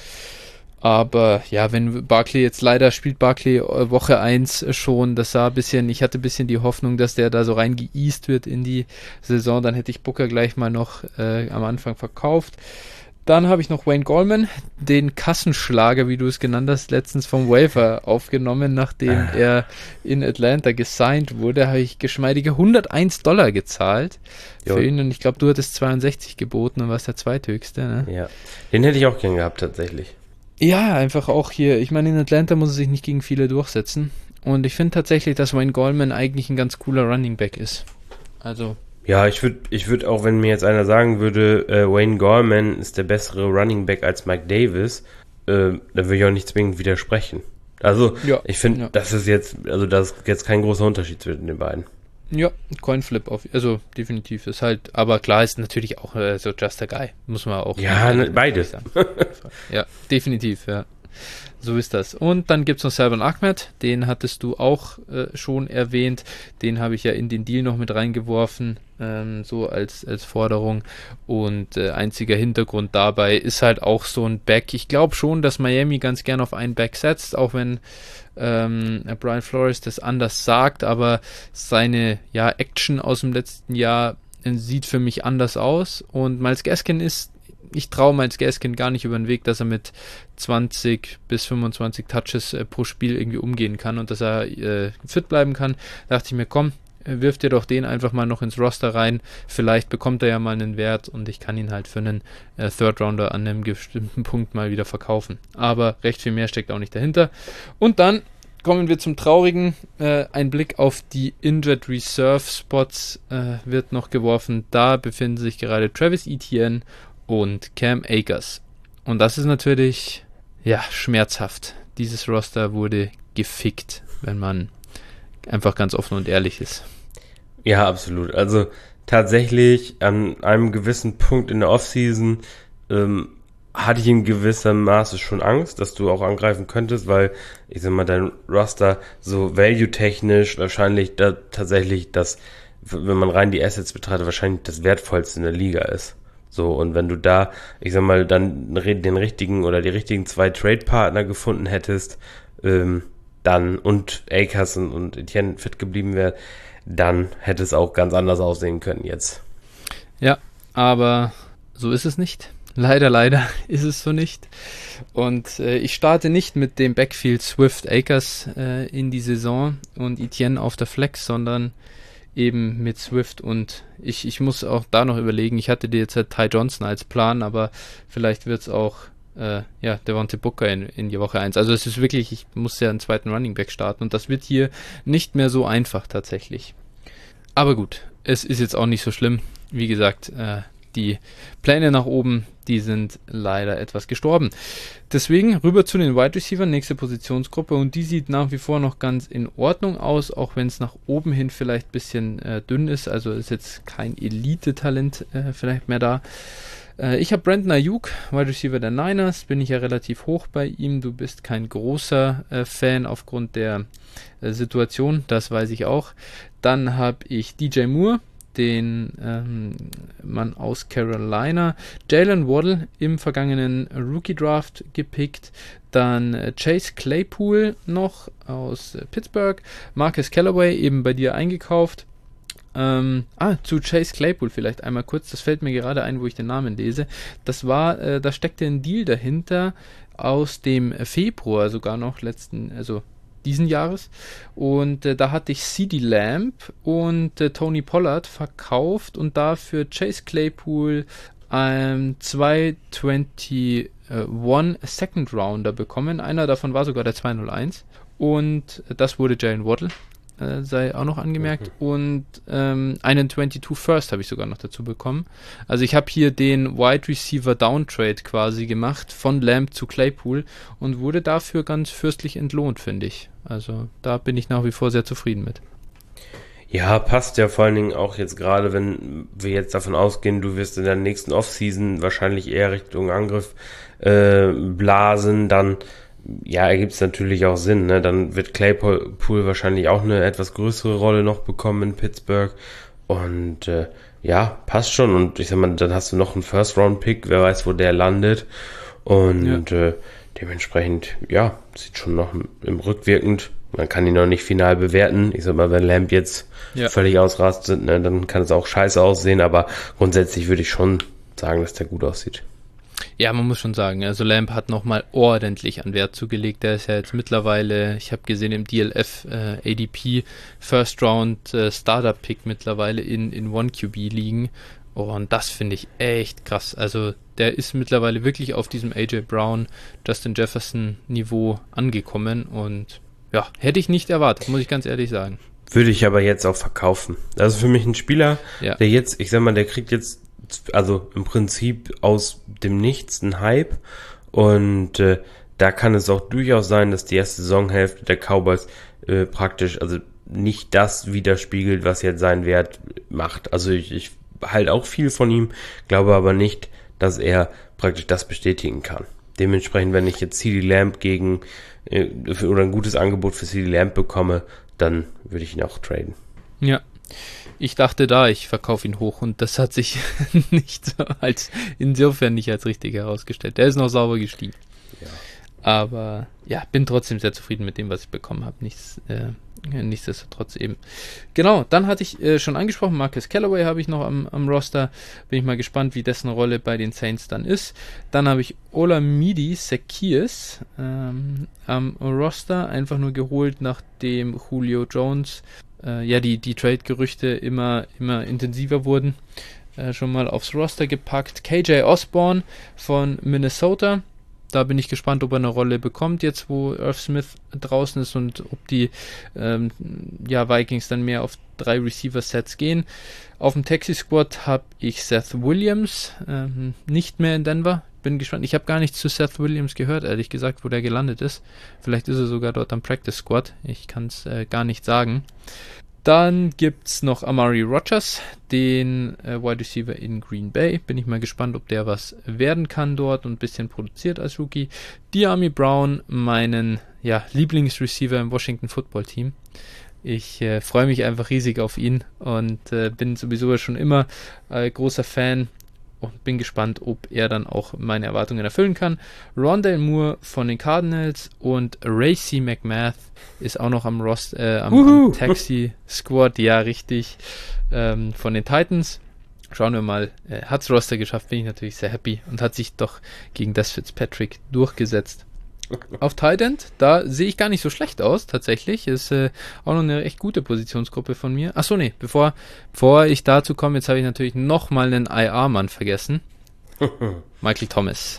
Aber ja, wenn Barkley jetzt leider spielt, Barkley äh, Woche eins schon, das sah ein bisschen, ich hatte ein bisschen die Hoffnung, dass der da so reingeeast wird in die Saison, dann hätte ich Booker gleich mal noch äh, am Anfang verkauft. Dann habe ich noch Wayne Gallman, den Kassenschlager, wie du es genannt hast, letztens vom Waiver aufgenommen, nachdem er in Atlanta gesigned wurde, habe ich geschmeidige hunderteins Dollar gezahlt Jo. für ihn, und ich glaube, du hattest zweiundsechzig geboten und warst der zweithöchste, ne? Ja, den hätte ich auch gern gehabt, tatsächlich. Ja, einfach auch hier, ich meine, in Atlanta muss er sich nicht gegen viele durchsetzen, Und ich finde tatsächlich, dass Wayne Gallman eigentlich ein ganz cooler Running Back ist. Also. Ja, ich würde ich würd auch, wenn mir jetzt einer sagen würde, äh, Wayne Gallman ist der bessere Running Back als Mike Davis, äh, dann würde ich auch nicht zwingend widersprechen. Also, ja, ich finde, ja. das ist jetzt, also das ist jetzt kein großer Unterschied zwischen den beiden. Ja, Coinflip, auf, also definitiv ist halt, aber klar ist natürlich auch äh, so just a guy, muss man auch. Ja, ne, beides. Ja, definitiv, ja. So ist das. Und dann gibt es noch Salvon Ahmed, den hattest du auch äh, schon erwähnt. Den habe ich ja in den Deal noch mit reingeworfen, ähm, so als, als Forderung. Und äh, einziger Hintergrund dabei ist halt auch so ein Back. Ich glaube schon, dass Miami ganz gern auf einen Back setzt, auch wenn ähm, Brian Flores das anders sagt, aber seine ja, Action aus dem letzten Jahr äh, sieht für mich anders aus. Und Myles Gaskin ist Ich traue Myles Gaskin gar nicht über den Weg, dass er mit zwanzig bis fünfundzwanzig Touches äh, pro Spiel irgendwie umgehen kann und dass er äh, fit bleiben kann. Da dachte ich mir, komm, wirf dir doch den einfach mal noch ins Roster rein. Vielleicht bekommt er ja mal einen Wert und ich kann ihn halt für einen äh, Third Rounder an einem bestimmten Punkt mal wieder verkaufen. Aber recht viel mehr steckt auch nicht dahinter. Und dann kommen wir zum Traurigen. Äh, ein Blick auf die Injured Reserve Spots äh, wird noch geworfen. Da befinden sich gerade Travis Etienne und Cam Akers. Und das ist natürlich, ja, schmerzhaft. Dieses Roster wurde gefickt, wenn man einfach ganz offen und ehrlich ist. Ja, absolut. Also tatsächlich an einem gewissen Punkt in der Offseason ähm, hatte ich in gewissem Maße schon Angst, dass du auch angreifen könntest, weil, ich sag mal, dein Roster so value-technisch wahrscheinlich da tatsächlich das, wenn man rein die Assets betrachtet, wahrscheinlich das wertvollste in der Liga ist. So, und wenn du da, ich sag mal, dann den richtigen oder die richtigen zwei Trade-Partner gefunden hättest, ähm, dann und Akers und, und Etienne fit geblieben wäre, dann hätte es auch ganz anders aussehen können jetzt. Ja, aber so ist es nicht. Leider, leider ist es so nicht. Und äh, ich starte nicht mit dem Backfield Swift Akers äh, in die Saison und Etienne auf der Flex, sondern eben mit Swift und ich, ich muss auch da noch überlegen, ich hatte dir jetzt halt Ty Johnson als Plan, aber vielleicht wird es auch äh, ja, Devontae Booker in, in die Woche eins. Also es ist wirklich, ich muss ja einen zweiten Running Back starten und das wird hier nicht mehr so einfach tatsächlich. Aber gut, es ist jetzt auch nicht so schlimm. Wie gesagt, äh, die Pläne nach oben, die sind leider etwas gestorben. Deswegen rüber zu den Wide Receiver, nächste Positionsgruppe, und die sieht nach wie vor noch ganz in Ordnung aus, auch wenn es nach oben hin vielleicht ein bisschen äh, dünn ist, also ist jetzt kein Elite-Talent äh, vielleicht mehr da. Äh, ich habe Brandon Ayuk, Wide Receiver der Niners, bin ich ja relativ hoch bei ihm, du bist kein großer äh, Fan aufgrund der äh, Situation, das weiß ich auch. Dann habe ich D J Moore, den ähm, Mann aus Carolina, Jalen Waddle im vergangenen Rookie-Draft gepickt, dann äh, Chase Claypool noch aus äh, Pittsburgh, Marcus Callaway eben bei dir eingekauft. Ähm, ah, zu Chase Claypool vielleicht einmal kurz, das fällt mir gerade ein, wo ich den Namen lese. Das war, äh, da steckte ein Deal dahinter aus dem Februar sogar noch letzten, also diesen Jahres, und äh, da hatte ich CeeDee Lamb und äh, Tony Pollard verkauft und dafür Chase Claypool ähm, zwei einundzwanzig Second Rounder bekommen. Einer davon war sogar der zwei null eins und äh, das wurde Jalen Waddle, äh, sei auch noch angemerkt, mhm. und ähm, einen zweiundzwanzig First habe ich sogar noch dazu bekommen. Also ich habe hier den Wide Receiver Downtrade quasi gemacht von Lamb zu Claypool und wurde dafür ganz fürstlich entlohnt, finde ich. Also da bin ich nach wie vor sehr zufrieden mit. Ja, passt ja vor allen Dingen auch jetzt gerade, wenn wir jetzt davon ausgehen, du wirst in der nächsten Offseason wahrscheinlich eher Richtung Angriff äh, blasen, dann ja, ergibt es natürlich auch Sinn, ne? Dann wird Claypool wahrscheinlich auch eine etwas größere Rolle noch bekommen in Pittsburgh und äh, ja, passt schon, und ich sag mal, dann hast du noch einen First-Round-Pick, wer weiß, wo der landet, und ja. äh, dementsprechend, ja, sieht schon noch im Rückwirkend, man kann ihn noch nicht final bewerten. Ich sag mal, wenn Lamb jetzt ja. völlig ausrastet, ne, dann kann es auch scheiße aussehen, aber grundsätzlich würde ich schon sagen, dass der gut aussieht. Ja, man muss schon sagen, also Lamb hat nochmal ordentlich an Wert zugelegt. Der ist ja jetzt mittlerweile, ich habe gesehen, im D L F äh, A D P First Round äh, Startup Pick mittlerweile in, in one Q B liegen. Oh, und das finde ich echt krass. Also der ist mittlerweile wirklich auf diesem A J Brown, Justin Jefferson Niveau angekommen und ja, hätte ich nicht erwartet, muss ich ganz ehrlich sagen. Würde ich aber jetzt auch verkaufen. Das ist für mich ein Spieler, ja. der jetzt, ich sag mal, der kriegt jetzt, also im Prinzip aus dem Nichts einen Hype und äh, da kann es auch durchaus sein, dass die erste Saisonhälfte der Cowboys äh, praktisch, also nicht das widerspiegelt, was jetzt sein Wert macht. Also ich, ich halte auch viel von ihm, glaube aber nicht, dass er praktisch das bestätigen kann. Dementsprechend, wenn ich jetzt CeeDee Lamb gegen äh, oder ein gutes Angebot für CeeDee Lamb bekomme, dann würde ich ihn auch traden. Ja, ich dachte da, ich verkaufe ihn hoch und das hat sich nicht so als, insofern nicht als richtig herausgestellt. Der ist noch sauber gestiegen. Ja. Aber ja, bin trotzdem sehr zufrieden mit dem, was ich bekommen habe. Nichts, äh, nichtsdestotrotz eben. Genau, dann hatte ich äh, schon angesprochen, Marcus Callaway habe ich noch am, am Roster. Bin ich mal gespannt, wie dessen Rolle bei den Saints dann ist. Dann habe ich Olamide Zaccheaus ähm, am Roster, einfach nur geholt, nachdem Julio Jones, äh, ja, die, die Trade-Gerüchte immer, immer intensiver wurden. Äh, schon mal aufs Roster gepackt. K J Osborne von Minnesota. Da bin ich gespannt, ob er eine Rolle bekommt, jetzt wo Irv Smith draußen ist und ob die ähm, ja, Vikings dann mehr auf drei Receiver-Sets gehen. Auf dem Taxi-Squad habe ich Seth Williams, ähm, nicht mehr in Denver. Bin gespannt. Ich habe gar nichts zu Seth Williams gehört, ehrlich gesagt, wo der gelandet ist. Vielleicht ist er sogar dort am Practice-Squad. Ich kann es äh, gar nicht sagen. Dann gibt es noch Amari Rodgers, den äh, Wide Receiver in Green Bay. Bin ich mal gespannt, ob der was werden kann dort und ein bisschen produziert als Rookie. Dyami Brown, meinen ja, Lieblingsreceiver im Washington Football Team. Ich äh, freue mich einfach riesig auf ihn und äh, bin sowieso schon immer äh, großer Fan und bin gespannt, ob er dann auch meine Erwartungen erfüllen kann. Rondale Moore von den Cardinals und Racey McMath ist auch noch am, Rost, äh, am, am Taxi-Squad, ja richtig, ähm, von den Titans. Schauen wir mal, äh, hat's Roster geschafft, bin ich natürlich sehr happy und hat sich doch gegen das Fitzpatrick durchgesetzt. Auf Tight End, da sehe ich gar nicht so schlecht aus, tatsächlich. Ist äh, auch noch eine echt gute Positionsgruppe von mir. Achso, nee, bevor, bevor ich dazu komme, jetzt habe ich natürlich nochmal einen I R-Mann vergessen. Michael Thomas.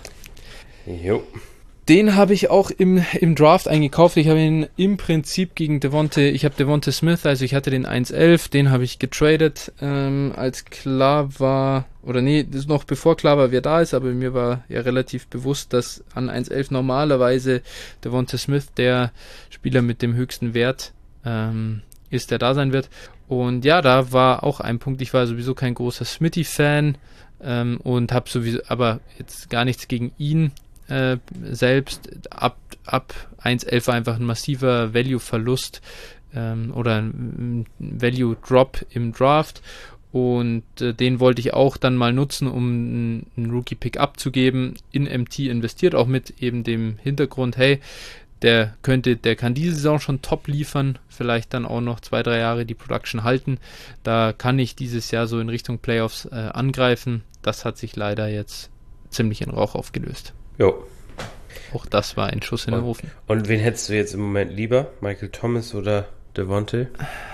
Jo. Den habe ich auch im, im Draft eingekauft. Ich habe ihn im Prinzip gegen Devonte, ich habe Devonte Smith, also ich hatte den eins elf, den habe ich getradet, ähm, als klar war, oder nee, das ist noch bevor klar war, wer da ist, aber mir war ja relativ bewusst, dass an eins elf normalerweise Devonte Smith der Spieler mit dem höchsten Wert ähm, ist, der da sein wird. Und ja, da war auch ein Punkt, ich war sowieso kein großer Smitty-Fan ähm, und habe sowieso, aber jetzt gar nichts gegen ihn. Äh, selbst ab, ab eins elf war einfach ein massiver Value-Verlust ähm, oder ein Value-Drop im Draft und äh, den wollte ich auch dann mal nutzen, um einen Rookie-Pick abzugeben, in M T investiert, auch mit eben dem Hintergrund, hey, der könnte, der kann diese Saison schon top liefern, vielleicht dann auch noch zwei, drei Jahre die Production halten, da kann ich dieses Jahr so in Richtung Playoffs äh, angreifen, das hat sich leider jetzt ziemlich in Rauch aufgelöst. Jo. Auch das war ein Schuss in den Ofen. Und wen hättest du jetzt im Moment lieber? Michael Thomas oder Devonte?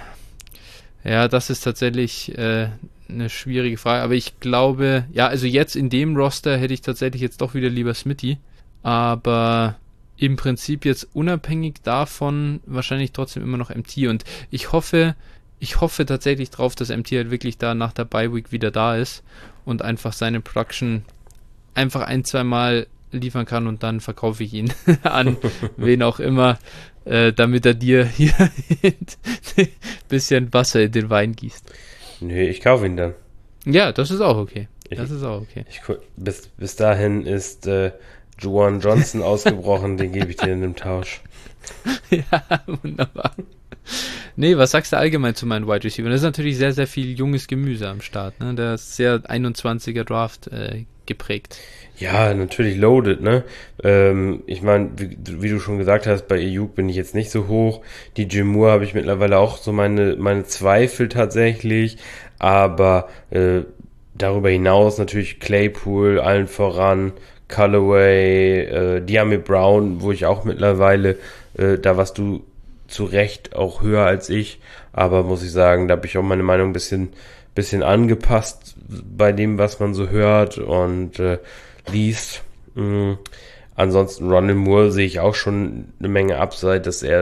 Ja, das ist tatsächlich äh, eine schwierige Frage. Aber ich glaube, ja, also jetzt in dem Roster hätte ich tatsächlich jetzt doch wieder lieber Smitty. Aber im Prinzip jetzt unabhängig davon wahrscheinlich trotzdem immer noch M T. Und ich hoffe, ich hoffe tatsächlich drauf, dass M T halt wirklich da nach der Bye-Week wieder da ist und einfach seine Production einfach ein, zwei Mal liefern kann und dann verkaufe ich ihn an wen auch immer, äh, damit er dir hier ein bisschen Wasser in den Wein gießt. Nö, ich kaufe ihn dann. Ja, das ist auch okay. Das ich, ist auch okay. Ich, bis, bis dahin ist äh, Juwan Johnson ausgebrochen, den gebe ich dir in dem Tausch. Ja, wunderbar. Nee, was sagst du allgemein zu meinen Wide Receiver? Das ist natürlich sehr, sehr viel junges Gemüse am Start. Ne? Der ist sehr einundzwanziger Draft äh, geprägt. Ja, natürlich loaded, ne? Ähm, ich meine, wie, wie du schon gesagt hast, bei Ayuk bin ich jetzt nicht so hoch. Die Jim Moore habe ich mittlerweile auch so meine, meine Zweifel tatsächlich. Aber äh, darüber hinaus natürlich Claypool, allen voran, Callaway, äh, Dyami Brown, wo ich auch mittlerweile, äh, da warst du zu Recht auch höher als ich. Aber muss ich sagen, da habe ich auch meine Meinung ein bisschen, bisschen angepasst bei dem, was man so hört und äh, liest. Mhm. Ansonsten Rondale Moore sehe ich auch schon eine Menge Upside, dass er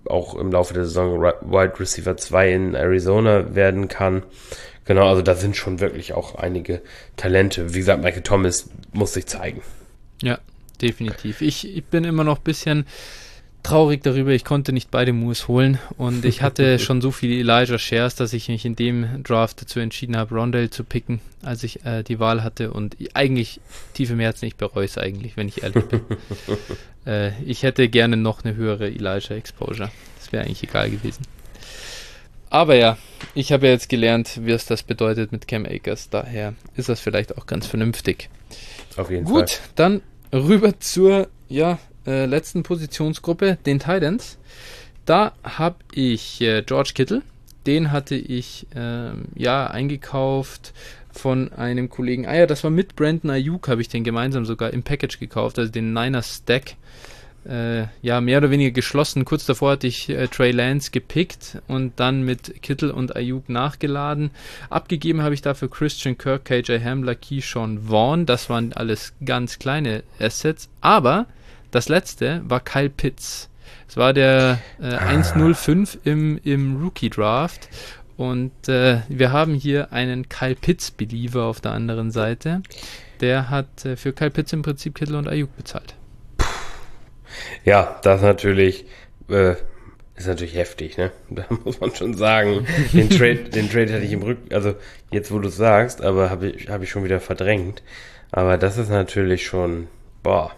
auch im Laufe der Saison Wide Receiver zwei in Arizona werden kann. Genau, also da sind schon wirklich auch einige Talente. Wie gesagt, Michael Thomas muss sich zeigen. Ja, definitiv. Ich, ich bin immer noch ein bisschen traurig darüber, ich konnte nicht beide Moves holen und ich hatte schon so viele Elijah Shares, dass ich mich in dem Draft dazu entschieden habe, Rondale zu picken, als ich äh, die Wahl hatte und eigentlich tief im Herzen, ich bereue es eigentlich, wenn ich ehrlich bin. äh, ich hätte gerne noch eine höhere Elijah Exposure. Das wäre eigentlich egal gewesen. Aber ja, ich habe ja jetzt gelernt, wie es das bedeutet mit Cam Akers, daher ist das vielleicht auch ganz vernünftig. Auf jeden Fall. Gut, dann rüber zur, ja, Äh, letzten Positionsgruppe, den Titans. Da habe ich äh, George Kittle, den hatte ich äh, ja eingekauft von einem Kollegen. Ah ja, das war mit Brandon Ayuk, habe ich den gemeinsam sogar im Package gekauft, also den Niners Stack. Äh, ja, mehr oder weniger geschlossen. Kurz davor hatte ich äh, Trey Lance gepickt und dann mit Kittle und Ayuk nachgeladen. Abgegeben habe ich dafür Christian Kirk, K J Hamler, Keyshawn Vaughn. Das waren alles ganz kleine Assets, aber das letzte war Kyle Pitts. Es war der äh, eins null fünf im, im Rookie-Draft. Und äh, wir haben hier einen Kyle Pitts-Believer auf der anderen Seite. Der hat äh, für Kyle Pitts im Prinzip Kittle und Ayuk bezahlt. Ja, das natürlich äh, ist natürlich heftig, ne? Da muss man schon sagen. Den Trade, den Trade hatte ich im Rücken, also jetzt wo du es sagst, aber habe ich, hab ich schon wieder verdrängt. Aber das ist natürlich schon, boah.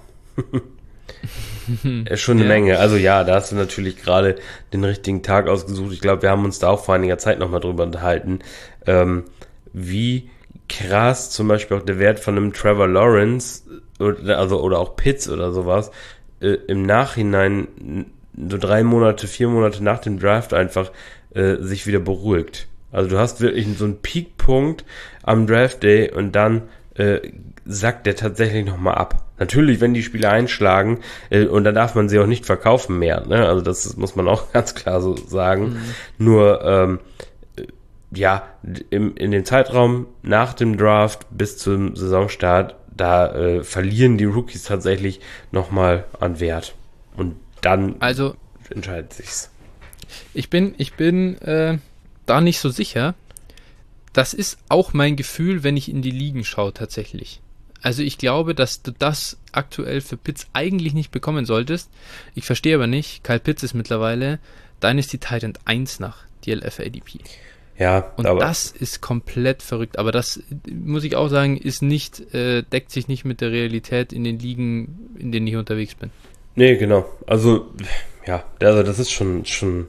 Ist schon eine ja. Menge. Also ja, da hast du natürlich gerade den richtigen Tag ausgesucht. Ich glaube, wir haben uns da auch vor einiger Zeit nochmal drüber unterhalten, ähm, wie krass zum Beispiel auch der Wert von einem Trevor Lawrence oder, also, oder auch Pitts oder sowas äh, im Nachhinein so drei Monate, vier Monate nach dem Draft einfach äh, sich wieder beruhigt. Also du hast wirklich so einen Peakpunkt am Draft Day und dann äh, sackt der tatsächlich nochmal ab. Natürlich, wenn die Spieler einschlagen, äh, und dann darf man sie auch nicht verkaufen mehr, ne? Also das, das muss man auch ganz klar so sagen. Mhm. Nur, ähm, ja, im, in dem Zeitraum nach dem Draft bis zum Saisonstart, da äh, verlieren die Rookies tatsächlich nochmal an Wert. Und dann also, entscheidet sich's. Ich bin, ich bin äh, da nicht so sicher. Das ist auch mein Gefühl, wenn ich in die Ligen schaue tatsächlich. Also ich glaube, dass du das aktuell für Pitts eigentlich nicht bekommen solltest. Ich verstehe aber nicht, Kyle Pitts ist mittlerweile Dynasty Titan eins nach D L F A D P. Ja, und aber das ist komplett verrückt. Aber das, muss ich auch sagen, ist nicht, äh, deckt sich nicht mit der Realität in den Ligen, in denen ich unterwegs bin. Nee, genau. Also, ja, also das ist schon, schon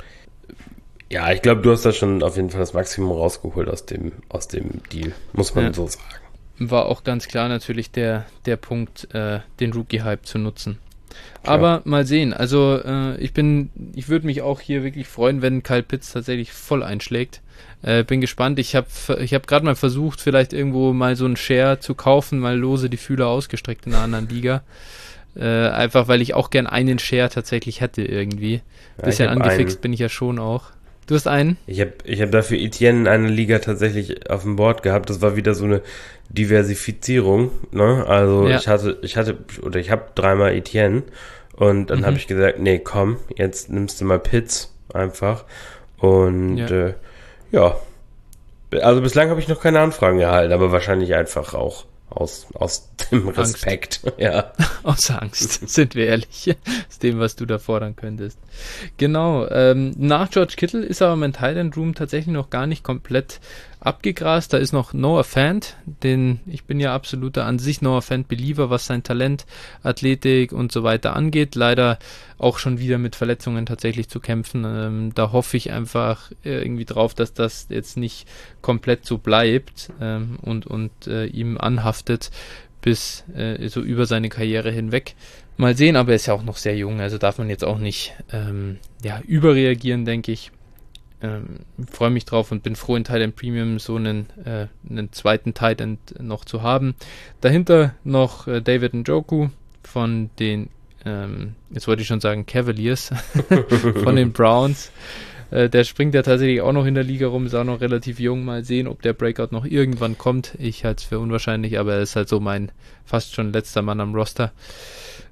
ja, ich glaube, du hast da schon auf jeden Fall das Maximum rausgeholt aus dem, aus dem Deal, muss man ja so sagen. War auch ganz klar natürlich der, der Punkt, äh, den Rookie-Hype zu nutzen. Klar. Aber mal sehen, also äh, ich bin, ich würde mich auch hier wirklich freuen, wenn Kyle Pitts tatsächlich voll einschlägt. Äh, bin gespannt, ich habe ich hab gerade mal versucht, vielleicht irgendwo mal so einen Share zu kaufen, mal lose die Fühler ausgestreckt in einer anderen Liga. Äh, einfach, weil ich auch gern einen Share tatsächlich hätte irgendwie. Ja, bisschen angefixt einen. Bin ich ja schon auch. Du hast einen? Ich habe ich hab dafür Etienne in einer Liga tatsächlich auf dem Board gehabt. Das war wieder so eine Diversifizierung, ne? Also ja. ich hatte, ich hatte, oder ich habe dreimal Etienne und dann mhm. habe ich gesagt, nee, komm, jetzt nimmst du mal Pitts einfach. Und ja, äh, ja. Also bislang habe ich noch keine Anfragen erhalten, aber wahrscheinlich einfach auch aus, aus dem Respekt. Angst. Ja. Aus Angst, sind wir ehrlich. Aus dem, was du da fordern könntest. Genau. Ähm, nach George Kittle ist aber mein Tight End Room tatsächlich noch gar nicht komplett abgegrast. Da ist noch Noah Fant, den ich bin ja absoluter an sich Noah Fant Believer, was sein Talent, Athletik und so weiter angeht. Leider auch schon wieder mit Verletzungen tatsächlich zu kämpfen. Ähm, da hoffe ich einfach irgendwie drauf, dass das jetzt nicht komplett so bleibt ähm, und, und äh, ihm anhaftet bis äh, so über seine Karriere hinweg. Mal sehen, aber er ist ja auch noch sehr jung, also darf man jetzt auch nicht ähm, ja, überreagieren, denke ich. Ähm, freue mich drauf und bin froh, in Tight End Premium so einen, äh, einen zweiten Tight End noch zu haben. Dahinter noch äh, David Njoku von den, ähm, jetzt wollte ich schon sagen Cavaliers, von den Browns. Äh, der springt ja tatsächlich auch noch in der Liga rum, ist auch noch relativ jung. Mal sehen, ob der Breakout noch irgendwann kommt. Ich halte es für unwahrscheinlich, aber er ist halt so mein fast schon letzter Mann am Roster.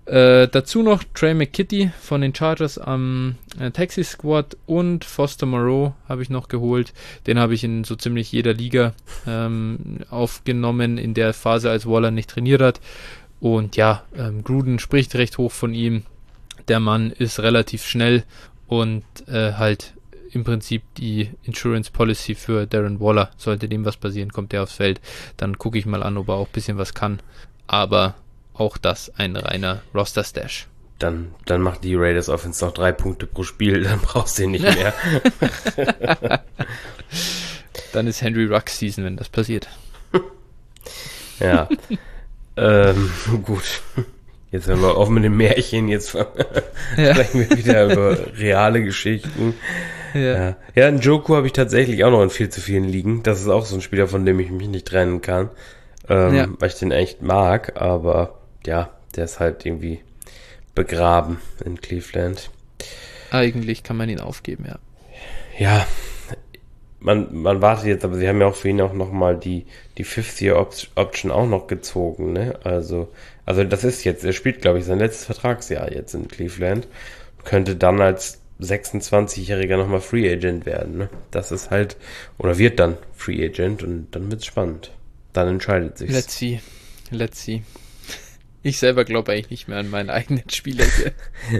Äh, dazu noch Trey McKitty von den Chargers am äh, Taxi Squad und Foster Moreau habe ich noch geholt. Den habe ich in so ziemlich jeder Liga ähm, aufgenommen in der Phase, als Waller nicht trainiert hat. Und ja, ähm, Gruden spricht recht hoch von ihm. Der Mann ist relativ schnell und äh, halt im Prinzip die Insurance Policy für Darren Waller. Sollte dem was passieren, kommt der aufs Feld. Dann gucke ich mal an, ob er auch ein bisschen was kann. Aber auch das ein reiner Roster-Stash. Dann, dann macht die Raiders Offense noch drei Punkte pro Spiel, dann brauchst du ihn nicht mehr. Dann ist Henry Ruggs Season, wenn das passiert. Ja. ähm, gut. Jetzt hören wir auf mit dem Märchen, jetzt ja. sprechen wir wieder über reale Geschichten. Ja, ja. ja Njoku habe ich tatsächlich auch noch in viel zu vielen Ligen. Das ist auch so ein Spieler, von dem ich mich nicht trennen kann. Ähm, ja. Weil ich den echt mag, aber ja, der ist halt irgendwie begraben in Cleveland. Eigentlich kann man ihn aufgeben, ja. Ja, man, man wartet jetzt, aber sie haben ja auch für ihn auch nochmal die, die Fifth-Year-Option auch noch gezogen, ne? Also, also das ist jetzt, er spielt, glaube ich, sein letztes Vertragsjahr jetzt in Cleveland. Könnte dann als sechsundzwanzigjähriger nochmal Free Agent werden, ne? Das ist halt, oder wird dann Free Agent und dann wird's spannend. Dann entscheidet sich's. Let's see. Let's see. Ich selber glaube eigentlich nicht mehr an meinen eigenen Spieler hier.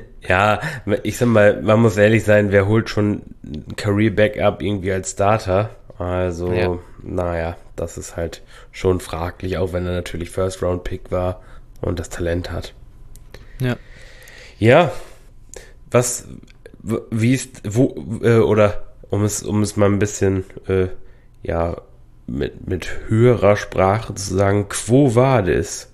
Ja, ich sag mal, man muss ehrlich sein, wer holt schon ein Career-Backup irgendwie als Starter? Also, ja. naja, das ist halt schon fraglich, auch wenn er natürlich First-Round-Pick war und das Talent hat. Ja. Ja, was, wie ist, wo, äh, oder um es, um es mal ein bisschen, äh, ja, mit, mit höherer Sprache zu sagen, quo vadis?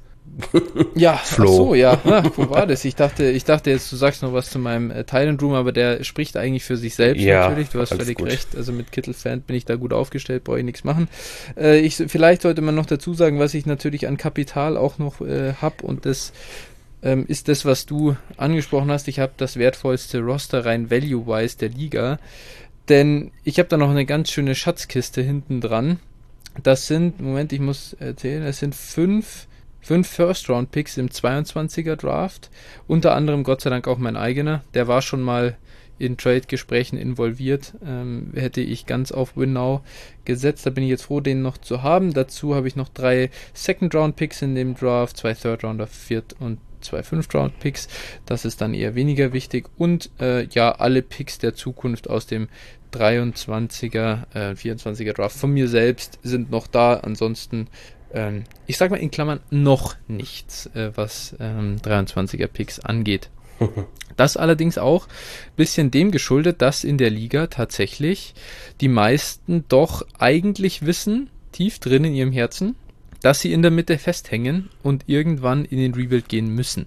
Ja, Flo. Ach so, ja, ah, wo war das? Ich dachte, ich dachte jetzt, du sagst noch was zu meinem äh, Thailand Room, aber der spricht eigentlich für sich selbst ja, natürlich. Du hast völlig gut. recht. Also mit Kittle-Fan bin ich da gut aufgestellt, brauche ich nichts machen. Äh, ich, vielleicht sollte man noch dazu sagen, was ich natürlich an Kapital auch noch äh, habe und das ähm, ist das, was du angesprochen hast. Ich habe das wertvollste Roster rein value-wise der Liga, denn ich habe da noch eine ganz schöne Schatzkiste hinten dran. Das sind, Moment, ich muss erzählen, das sind fünf Fünf First-Round-Picks im zweiundzwanziger Draft, unter anderem Gott sei Dank auch mein eigener, der war schon mal in Trade-Gesprächen involviert, ähm, hätte ich ganz auf Win Now gesetzt, da bin ich jetzt froh, den noch zu haben. Dazu habe ich noch drei Second-Round-Picks in dem Draft, zwei Third-Rounder, Viert- und zwei Fünft-Round-Picks, das ist dann eher weniger wichtig und äh, ja, alle Picks der Zukunft aus dem dreiundzwanziger, äh, vierundzwanziger Draft von mir selbst sind noch da, ansonsten ich sag mal in Klammern noch nichts, was ähm, dreiundzwanziger Picks angeht. Das allerdings auch ein bisschen dem geschuldet, dass in der Liga tatsächlich die meisten doch eigentlich wissen, tief drin in ihrem Herzen, dass sie in der Mitte festhängen und irgendwann in den Rebuild gehen müssen.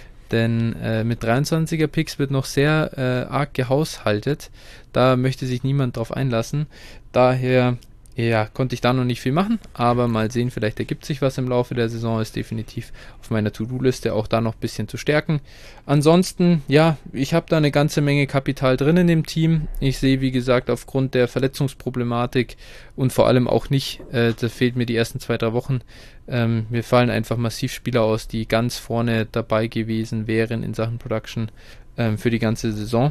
Denn äh, mit dreiundzwanziger Picks wird noch sehr äh, arg gehaushaltet. Da möchte sich niemand drauf einlassen. Daher ja, konnte ich da noch nicht viel machen, aber mal sehen, vielleicht ergibt sich was im Laufe der Saison, ist definitiv auf meiner To-Do-Liste, auch da noch ein bisschen zu stärken. Ansonsten, ja, ich habe da eine ganze Menge Kapital drin in dem Team. Ich sehe, wie gesagt, aufgrund der Verletzungsproblematik und vor allem auch nicht, äh, da fehlt mir die ersten zwei, drei Wochen, ähm, mir fallen einfach massiv Spieler aus, die ganz vorne dabei gewesen wären in Sachen Production ähm, für die ganze Saison.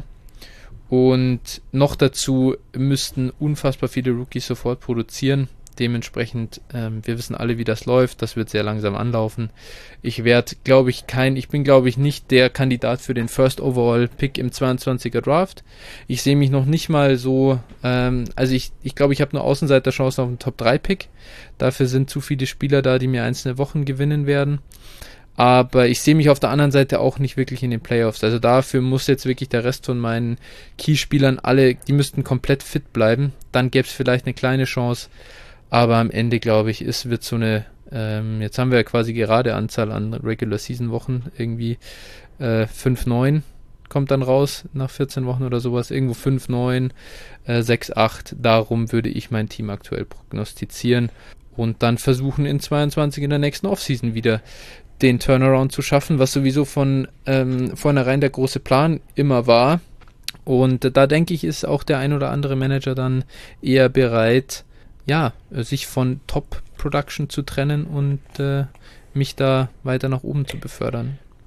Und noch dazu müssten unfassbar viele Rookies sofort produzieren. Dementsprechend, ähm, wir wissen alle, wie das läuft. Das wird sehr langsam anlaufen. Ich werde, glaube ich, kein, ich bin, glaube ich, nicht der Kandidat für den First Overall Pick im zweiundzwanziger Draft. Ich sehe mich noch nicht mal so, ähm, also ich, ich glaube, ich habe nur Außenseiterchancen auf einen Top drei Pick. Dafür sind zu viele Spieler da, die mir einzelne Wochen gewinnen werden. Aber ich sehe mich auf der anderen Seite auch nicht wirklich in den Playoffs. Also dafür muss jetzt wirklich der Rest von meinen Key-Spielern alle, die müssten komplett fit bleiben. Dann gäbe es vielleicht eine kleine Chance. Aber am Ende, glaube ich, es wird so eine, ähm, jetzt haben wir ja quasi gerade Anzahl an Regular-Season-Wochen, irgendwie äh, fünf neun kommt dann raus nach vierzehn Wochen oder sowas. Irgendwo fünf neun, äh, sechs acht. Darum würde ich mein Team aktuell prognostizieren. Und dann versuchen in zweiundzwanzig in der nächsten Offseason wieder den Turnaround zu schaffen, was sowieso von ähm, vornherein der große Plan immer war. Und äh, da denke ich, ist auch der ein oder andere Manager dann eher bereit, ja, sich von Top-Production zu trennen und äh, mich da weiter nach oben zu befördern.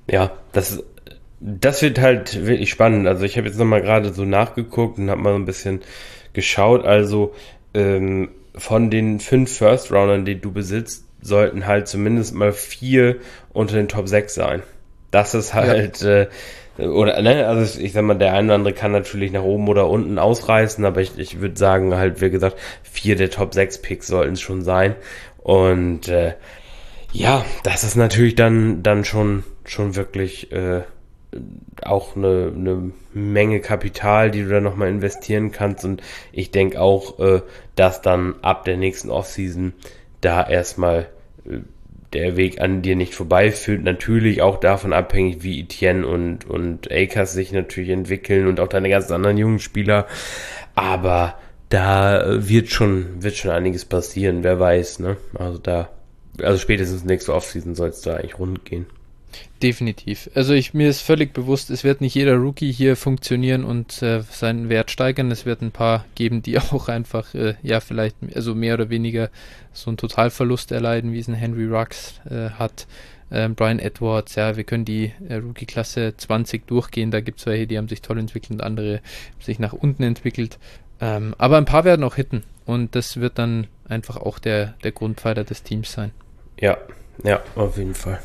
Ja, das, das wird halt wirklich spannend. Also ich habe jetzt nochmal gerade so nachgeguckt und habe mal so ein bisschen geschaut. Also ähm, von den fünf First-Roundern, die du besitzt, sollten halt zumindest mal vier unter den Top sechs sein. Das ist Ja. halt, äh, oder, ne, also ich sag mal, der eine oder andere kann natürlich nach oben oder unten ausreißen, aber ich, ich würde sagen, halt, wie gesagt, vier der Top sechs Picks sollten es schon sein. Und äh, ja, das ist natürlich dann, dann schon, schon wirklich äh, auch eine, eine Menge Kapital, die du da nochmal investieren kannst. Und ich denke auch, äh, dass dann ab der nächsten Offseason da erstmal äh, der Weg an dir nicht vorbeiführt. Natürlich auch davon abhängig, wie Etienne und, und Akers sich natürlich entwickeln und auch deine ganzen anderen jungen Spieler. Aber da äh, wird schon, wird schon einiges passieren, wer weiß, ne? Also da, also spätestens nächste Offseason soll es da eigentlich rund gehen. Definitiv. Also ich, mir ist völlig bewusst, es wird nicht jeder Rookie hier funktionieren und äh, seinen Wert steigern. Es wird ein paar geben, die auch einfach, äh, ja, vielleicht, also mehr oder weniger so einen Totalverlust erleiden, wie es ein Henry Ruggs äh, hat. Ähm, Brian Edwards, ja, wir können die äh, Rookie-Klasse zwanzig durchgehen. Da gibt es welche, die haben sich toll entwickelt und andere sich nach unten entwickelt. Ähm, aber ein paar werden auch hitten und das wird dann einfach auch der, der Grundpfeiler des Teams sein. Ja, ja, auf jeden Fall.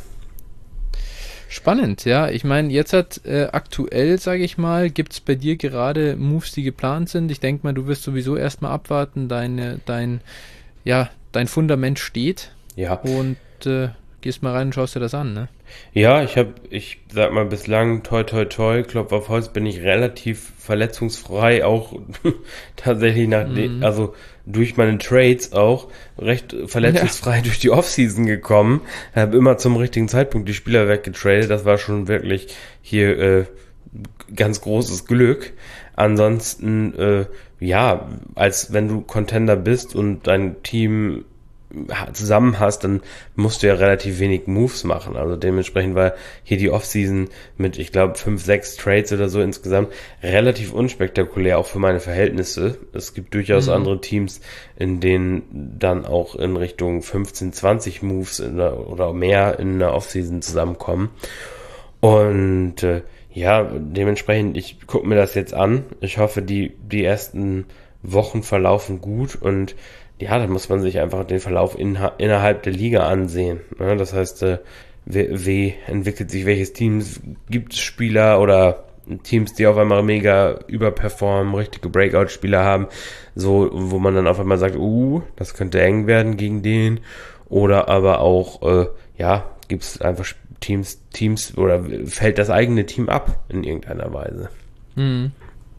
Spannend, ja. Ich meine, jetzt hat äh, aktuell, sage ich mal, gibt es bei dir gerade Moves, die geplant sind. Ich denke mal, du wirst sowieso erstmal abwarten, deine, dein, ja, dein Fundament steht Ja. und äh, gehst mal rein und schaust dir das an, ne? Ja, ich habe, ich sag mal, bislang, toi, toi, toi, Klopf auf Holz, bin ich relativ verletzungsfrei, auch tatsächlich nach, Mhm. also durch meine Trades auch recht Ja. verletzungsfrei durch die Offseason gekommen. Habe immer zum richtigen Zeitpunkt die Spieler weggetradet. Das war schon wirklich hier äh, ganz großes Glück. Ansonsten, äh, ja, als wenn du Contender bist und dein Team zusammen hast, dann musst du ja relativ wenig Moves machen. Also dementsprechend war hier die Offseason mit, ich glaube, fünf, sechs Trades oder so insgesamt relativ unspektakulär, auch für meine Verhältnisse. Es gibt durchaus Mhm. andere Teams, in denen dann auch in Richtung fünfzehn, zwanzig Moves in der, oder mehr in der Offseason zusammenkommen. Und äh, ja, dementsprechend, ich gucke mir das jetzt an. Ich hoffe, die, die ersten Wochen verlaufen gut und ja, da muss man sich einfach den Verlauf in, innerhalb der Liga ansehen. Ne? Das heißt, äh, wie, wie entwickelt sich welches Team? Gibt es Spieler oder Teams, die auf einmal mega überperformen, richtige Breakout-Spieler haben, so, wo man dann auf einmal sagt, uh, das könnte eng werden gegen den. Oder aber auch, äh, ja, gibt es einfach Teams, Teams oder fällt das eigene Team ab in irgendeiner Weise. Mhm.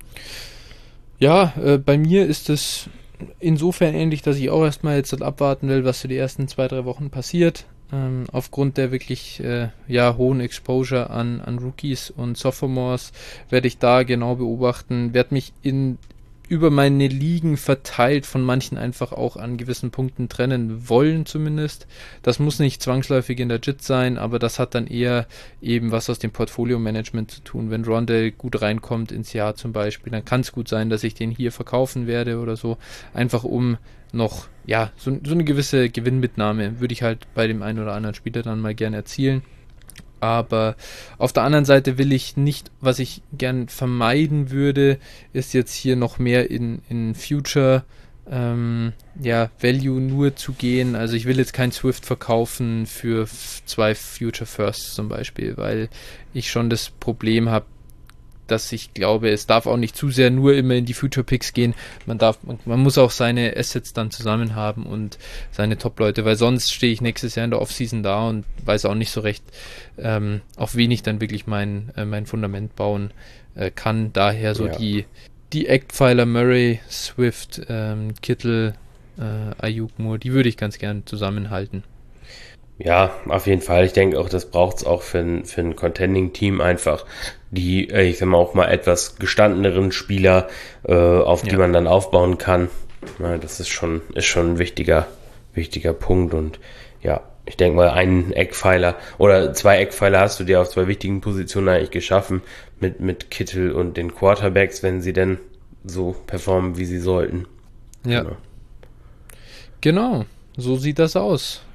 Ja, äh, bei mir ist es insofern ähnlich, dass ich auch erstmal jetzt abwarten will, was für die ersten zwei, drei Wochen passiert. Ähm, aufgrund der wirklich äh, ja, hohen Exposure an, an Rookies und Sophomores werde ich da genau beobachten, werde mich in über meine Ligen verteilt von manchen einfach auch an gewissen Punkten trennen wollen zumindest. Das muss nicht zwangsläufig in der J I T sein, aber das hat dann eher eben was aus dem Portfolio-Management zu tun. Wenn Rondell gut reinkommt ins Jahr zum Beispiel, dann kann es gut sein, dass ich den hier verkaufen werde oder so, einfach um noch, ja, so, so eine gewisse Gewinnmitnahme würde ich halt bei dem einen oder anderen Spieler dann mal gerne erzielen. Aber auf der anderen Seite will ich nicht, was ich gern vermeiden würde, ist jetzt hier noch mehr in, in Future ähm, ja, Value nur zu gehen. Also ich will jetzt kein Swift verkaufen für f- zwei Future Firsts zum Beispiel, weil ich schon das Problem habe, dass ich glaube, es darf auch nicht zu sehr nur immer in die Future Picks gehen. Man darf, man, man muss auch seine Assets dann zusammen haben und seine Top-Leute, weil sonst stehe ich nächstes Jahr in der Offseason da und weiß auch nicht so recht, ähm, auf wen ich dann wirklich mein, äh, mein Fundament bauen äh, kann. Daher so Ja. die, die Eckpfeiler Murray, Swift, ähm, Kittel, äh, Ayuk Moore, die würde ich ganz gern zusammenhalten. Ja, auf jeden Fall. Ich denke auch, das braucht es auch für ein, für ein Contending-Team einfach, die, äh, ich sag mal, auch mal etwas gestandeneren Spieler, äh, auf die Ja. man dann aufbauen kann. Ja, das ist schon, ist schon ein wichtiger, wichtiger Punkt und ja, ich denke mal, einen Eckpfeiler oder zwei Eckpfeiler hast du dir auf zwei wichtigen Positionen eigentlich geschaffen mit, mit Kittel und den Quarterbacks, wenn sie denn so performen, wie sie sollten. Ja, Genau. genau. So sieht das aus.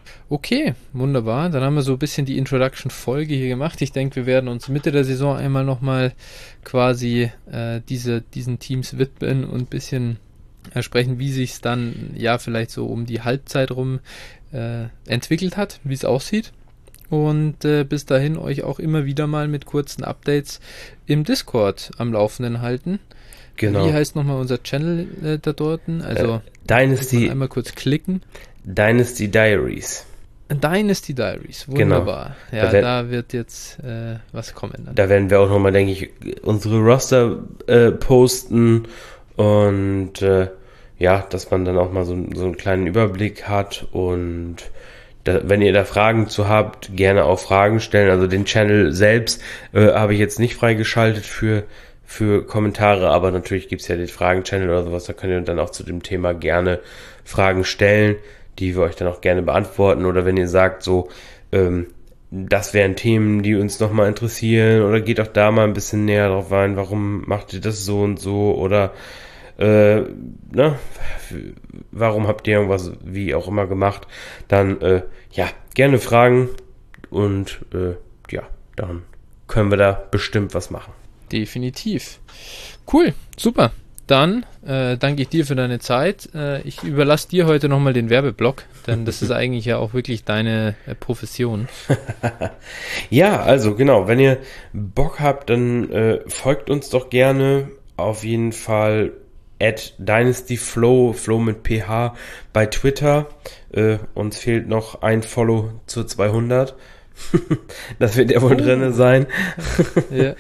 Okay, wunderbar. Dann haben wir so ein bisschen die Introduction-Folge hier gemacht. Ich denke, wir werden uns Mitte der Saison einmal nochmal quasi äh, diese, diesen Teams widmen und ein bisschen äh, sprechen, wie sich es dann ja vielleicht so um die Halbzeit rum äh, entwickelt hat, wie es aussieht. Und äh, bis dahin euch auch immer wieder mal mit kurzen Updates im Discord am Laufenden halten. Genau. Wie heißt nochmal unser Channel äh, da dort? Also äh, Dynasty. Einmal kurz klicken. Dynasty Diaries. Dynasty Diaries, wunderbar. Genau. Ja, da, werd, da wird jetzt äh, was kommen. Dann. Da werden wir auch nochmal, denke ich, unsere Roster äh, posten und äh, ja, dass man dann auch mal so, so einen kleinen Überblick hat und da, wenn ihr da Fragen zu habt, gerne auch Fragen stellen. Also den Channel selbst äh, habe ich jetzt nicht freigeschaltet für für Kommentare, aber natürlich gibt's ja den Fragen-Channel oder sowas, da könnt ihr dann auch zu dem Thema gerne Fragen stellen, die wir euch dann auch gerne beantworten, oder wenn ihr sagt, so, ähm, das wären Themen, die uns nochmal interessieren, oder geht auch da mal ein bisschen näher drauf ein, warum macht ihr das so und so, oder äh, ne, warum habt ihr irgendwas wie auch immer gemacht, dann äh, ja, gerne Fragen und äh, ja, dann können wir da bestimmt was machen. Definitiv. Cool, super. Dann äh, danke ich dir für deine Zeit. Äh, ich überlasse dir heute nochmal den Werbeblock, denn das ist eigentlich ja auch wirklich deine äh, Profession. Ja, also genau, wenn ihr Bock habt, dann äh, folgt uns doch gerne auf jeden Fall at dynastyflow, Flow mit P H bei Twitter. Äh, uns fehlt noch ein Follow zu zweihundert. Das wird ja wohl oh. drinne sein. Ja.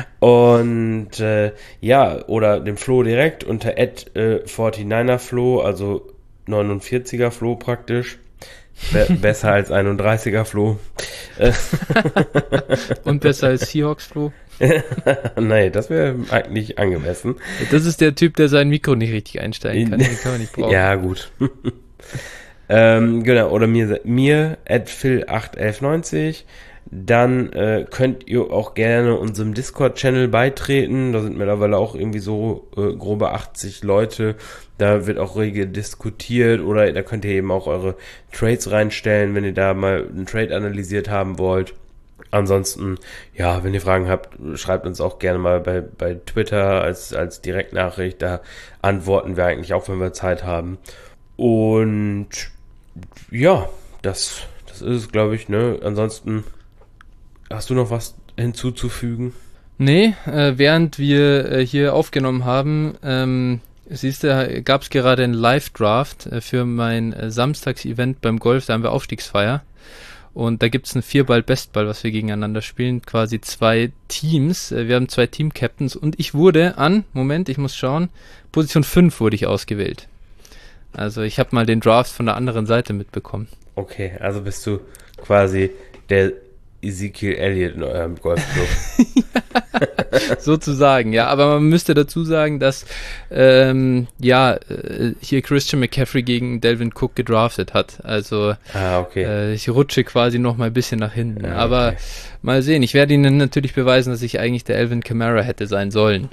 Und äh, ja, oder dem Flo direkt unter at äh, neunundvierziger Flo, also neunundvierziger Flo praktisch. Be- besser als einunddreißiger Flo. Und besser als Seahawks Flo? Nein, das wäre eigentlich angemessen. Das ist der Typ, der sein Mikro nicht richtig einsteigen kann. Den kann man nicht brauchen. Ja, gut. Ähm, genau, oder mir, mir at phil acht elf neunzig. Dann äh, könnt ihr auch gerne unserem Discord-Channel beitreten. Da sind mittlerweile auch irgendwie so äh, grobe achtzig Leute. Da wird auch rege diskutiert, oder da könnt ihr eben auch eure Trades reinstellen, wenn ihr da mal einen Trade analysiert haben wollt. Ansonsten, ja, wenn ihr Fragen habt, schreibt uns auch gerne mal bei, bei Twitter als, als Direktnachricht. Da antworten wir eigentlich auch, wenn wir Zeit haben. Und ja, das, das ist es, glaube ich, ne? Ansonsten, hast du noch was hinzuzufügen? Nee, äh, während wir äh, hier aufgenommen haben, ähm, siehst du, gab es gerade einen Live-Draft äh, für mein äh, Samstags-Event beim Golf, da haben wir Aufstiegsfeier. Und da gibt es ein Vierball-Bestball, was wir gegeneinander spielen, quasi zwei Teams. Äh, wir haben zwei Team-Captains und ich wurde an, Moment, ich muss schauen, Position fünf wurde ich ausgewählt. Also ich habe mal den Draft von der anderen Seite mitbekommen. Okay, also bist du quasi der Ezekiel Elliott in eurem Golfclub. Ja, sozusagen, ja. Aber man müsste dazu sagen, dass ähm, ja äh, hier Christian McCaffrey gegen Dalvin Cook gedraftet hat. Also ah, okay. äh, ich rutsche quasi noch mal ein bisschen nach hinten. Ja, Aber okay. Mal sehen. Ich werde Ihnen natürlich beweisen, dass ich eigentlich der Alvin Kamara hätte sein sollen.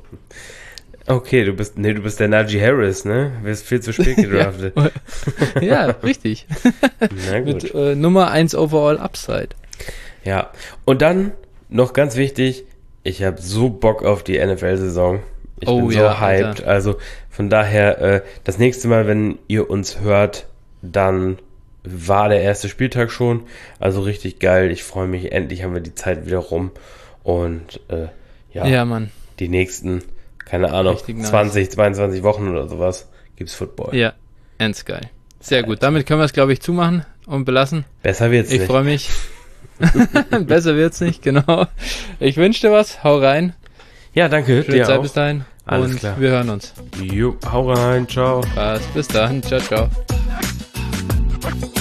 Okay, du bist, nee, du bist der Najee Harris, ne? Du wirst viel zu spät gedraftet. ja, ja, richtig. Na gut. Mit äh, Nummer eins Overall Upside. Ja, und dann noch ganz wichtig, ich habe so Bock auf die N F L-Saison. Ich oh, bin so ja, hyped. Alter. Also von daher, äh, das nächste Mal, wenn ihr uns hört, dann war der erste Spieltag schon. Also richtig geil. Ich freue mich. Endlich haben wir die Zeit wieder rum. Und äh, ja, ja, Mann. Die nächsten... keine Ahnung, zwanzig, nice. zweiundzwanzig Wochen oder sowas gibt's Football. Ja, ends geil. Sehr gut, damit können wir es, glaube ich, zumachen und belassen. Besser wird's ich nicht. Ich freue mich. Besser wird's nicht, genau. Ich wünsche dir was, hau rein. Ja, danke. Schöne Zeit bis dahin. Alles und klar. Wir hören uns. Jo, hau rein, ciao. Spaß, bis dann, ciao, ciao.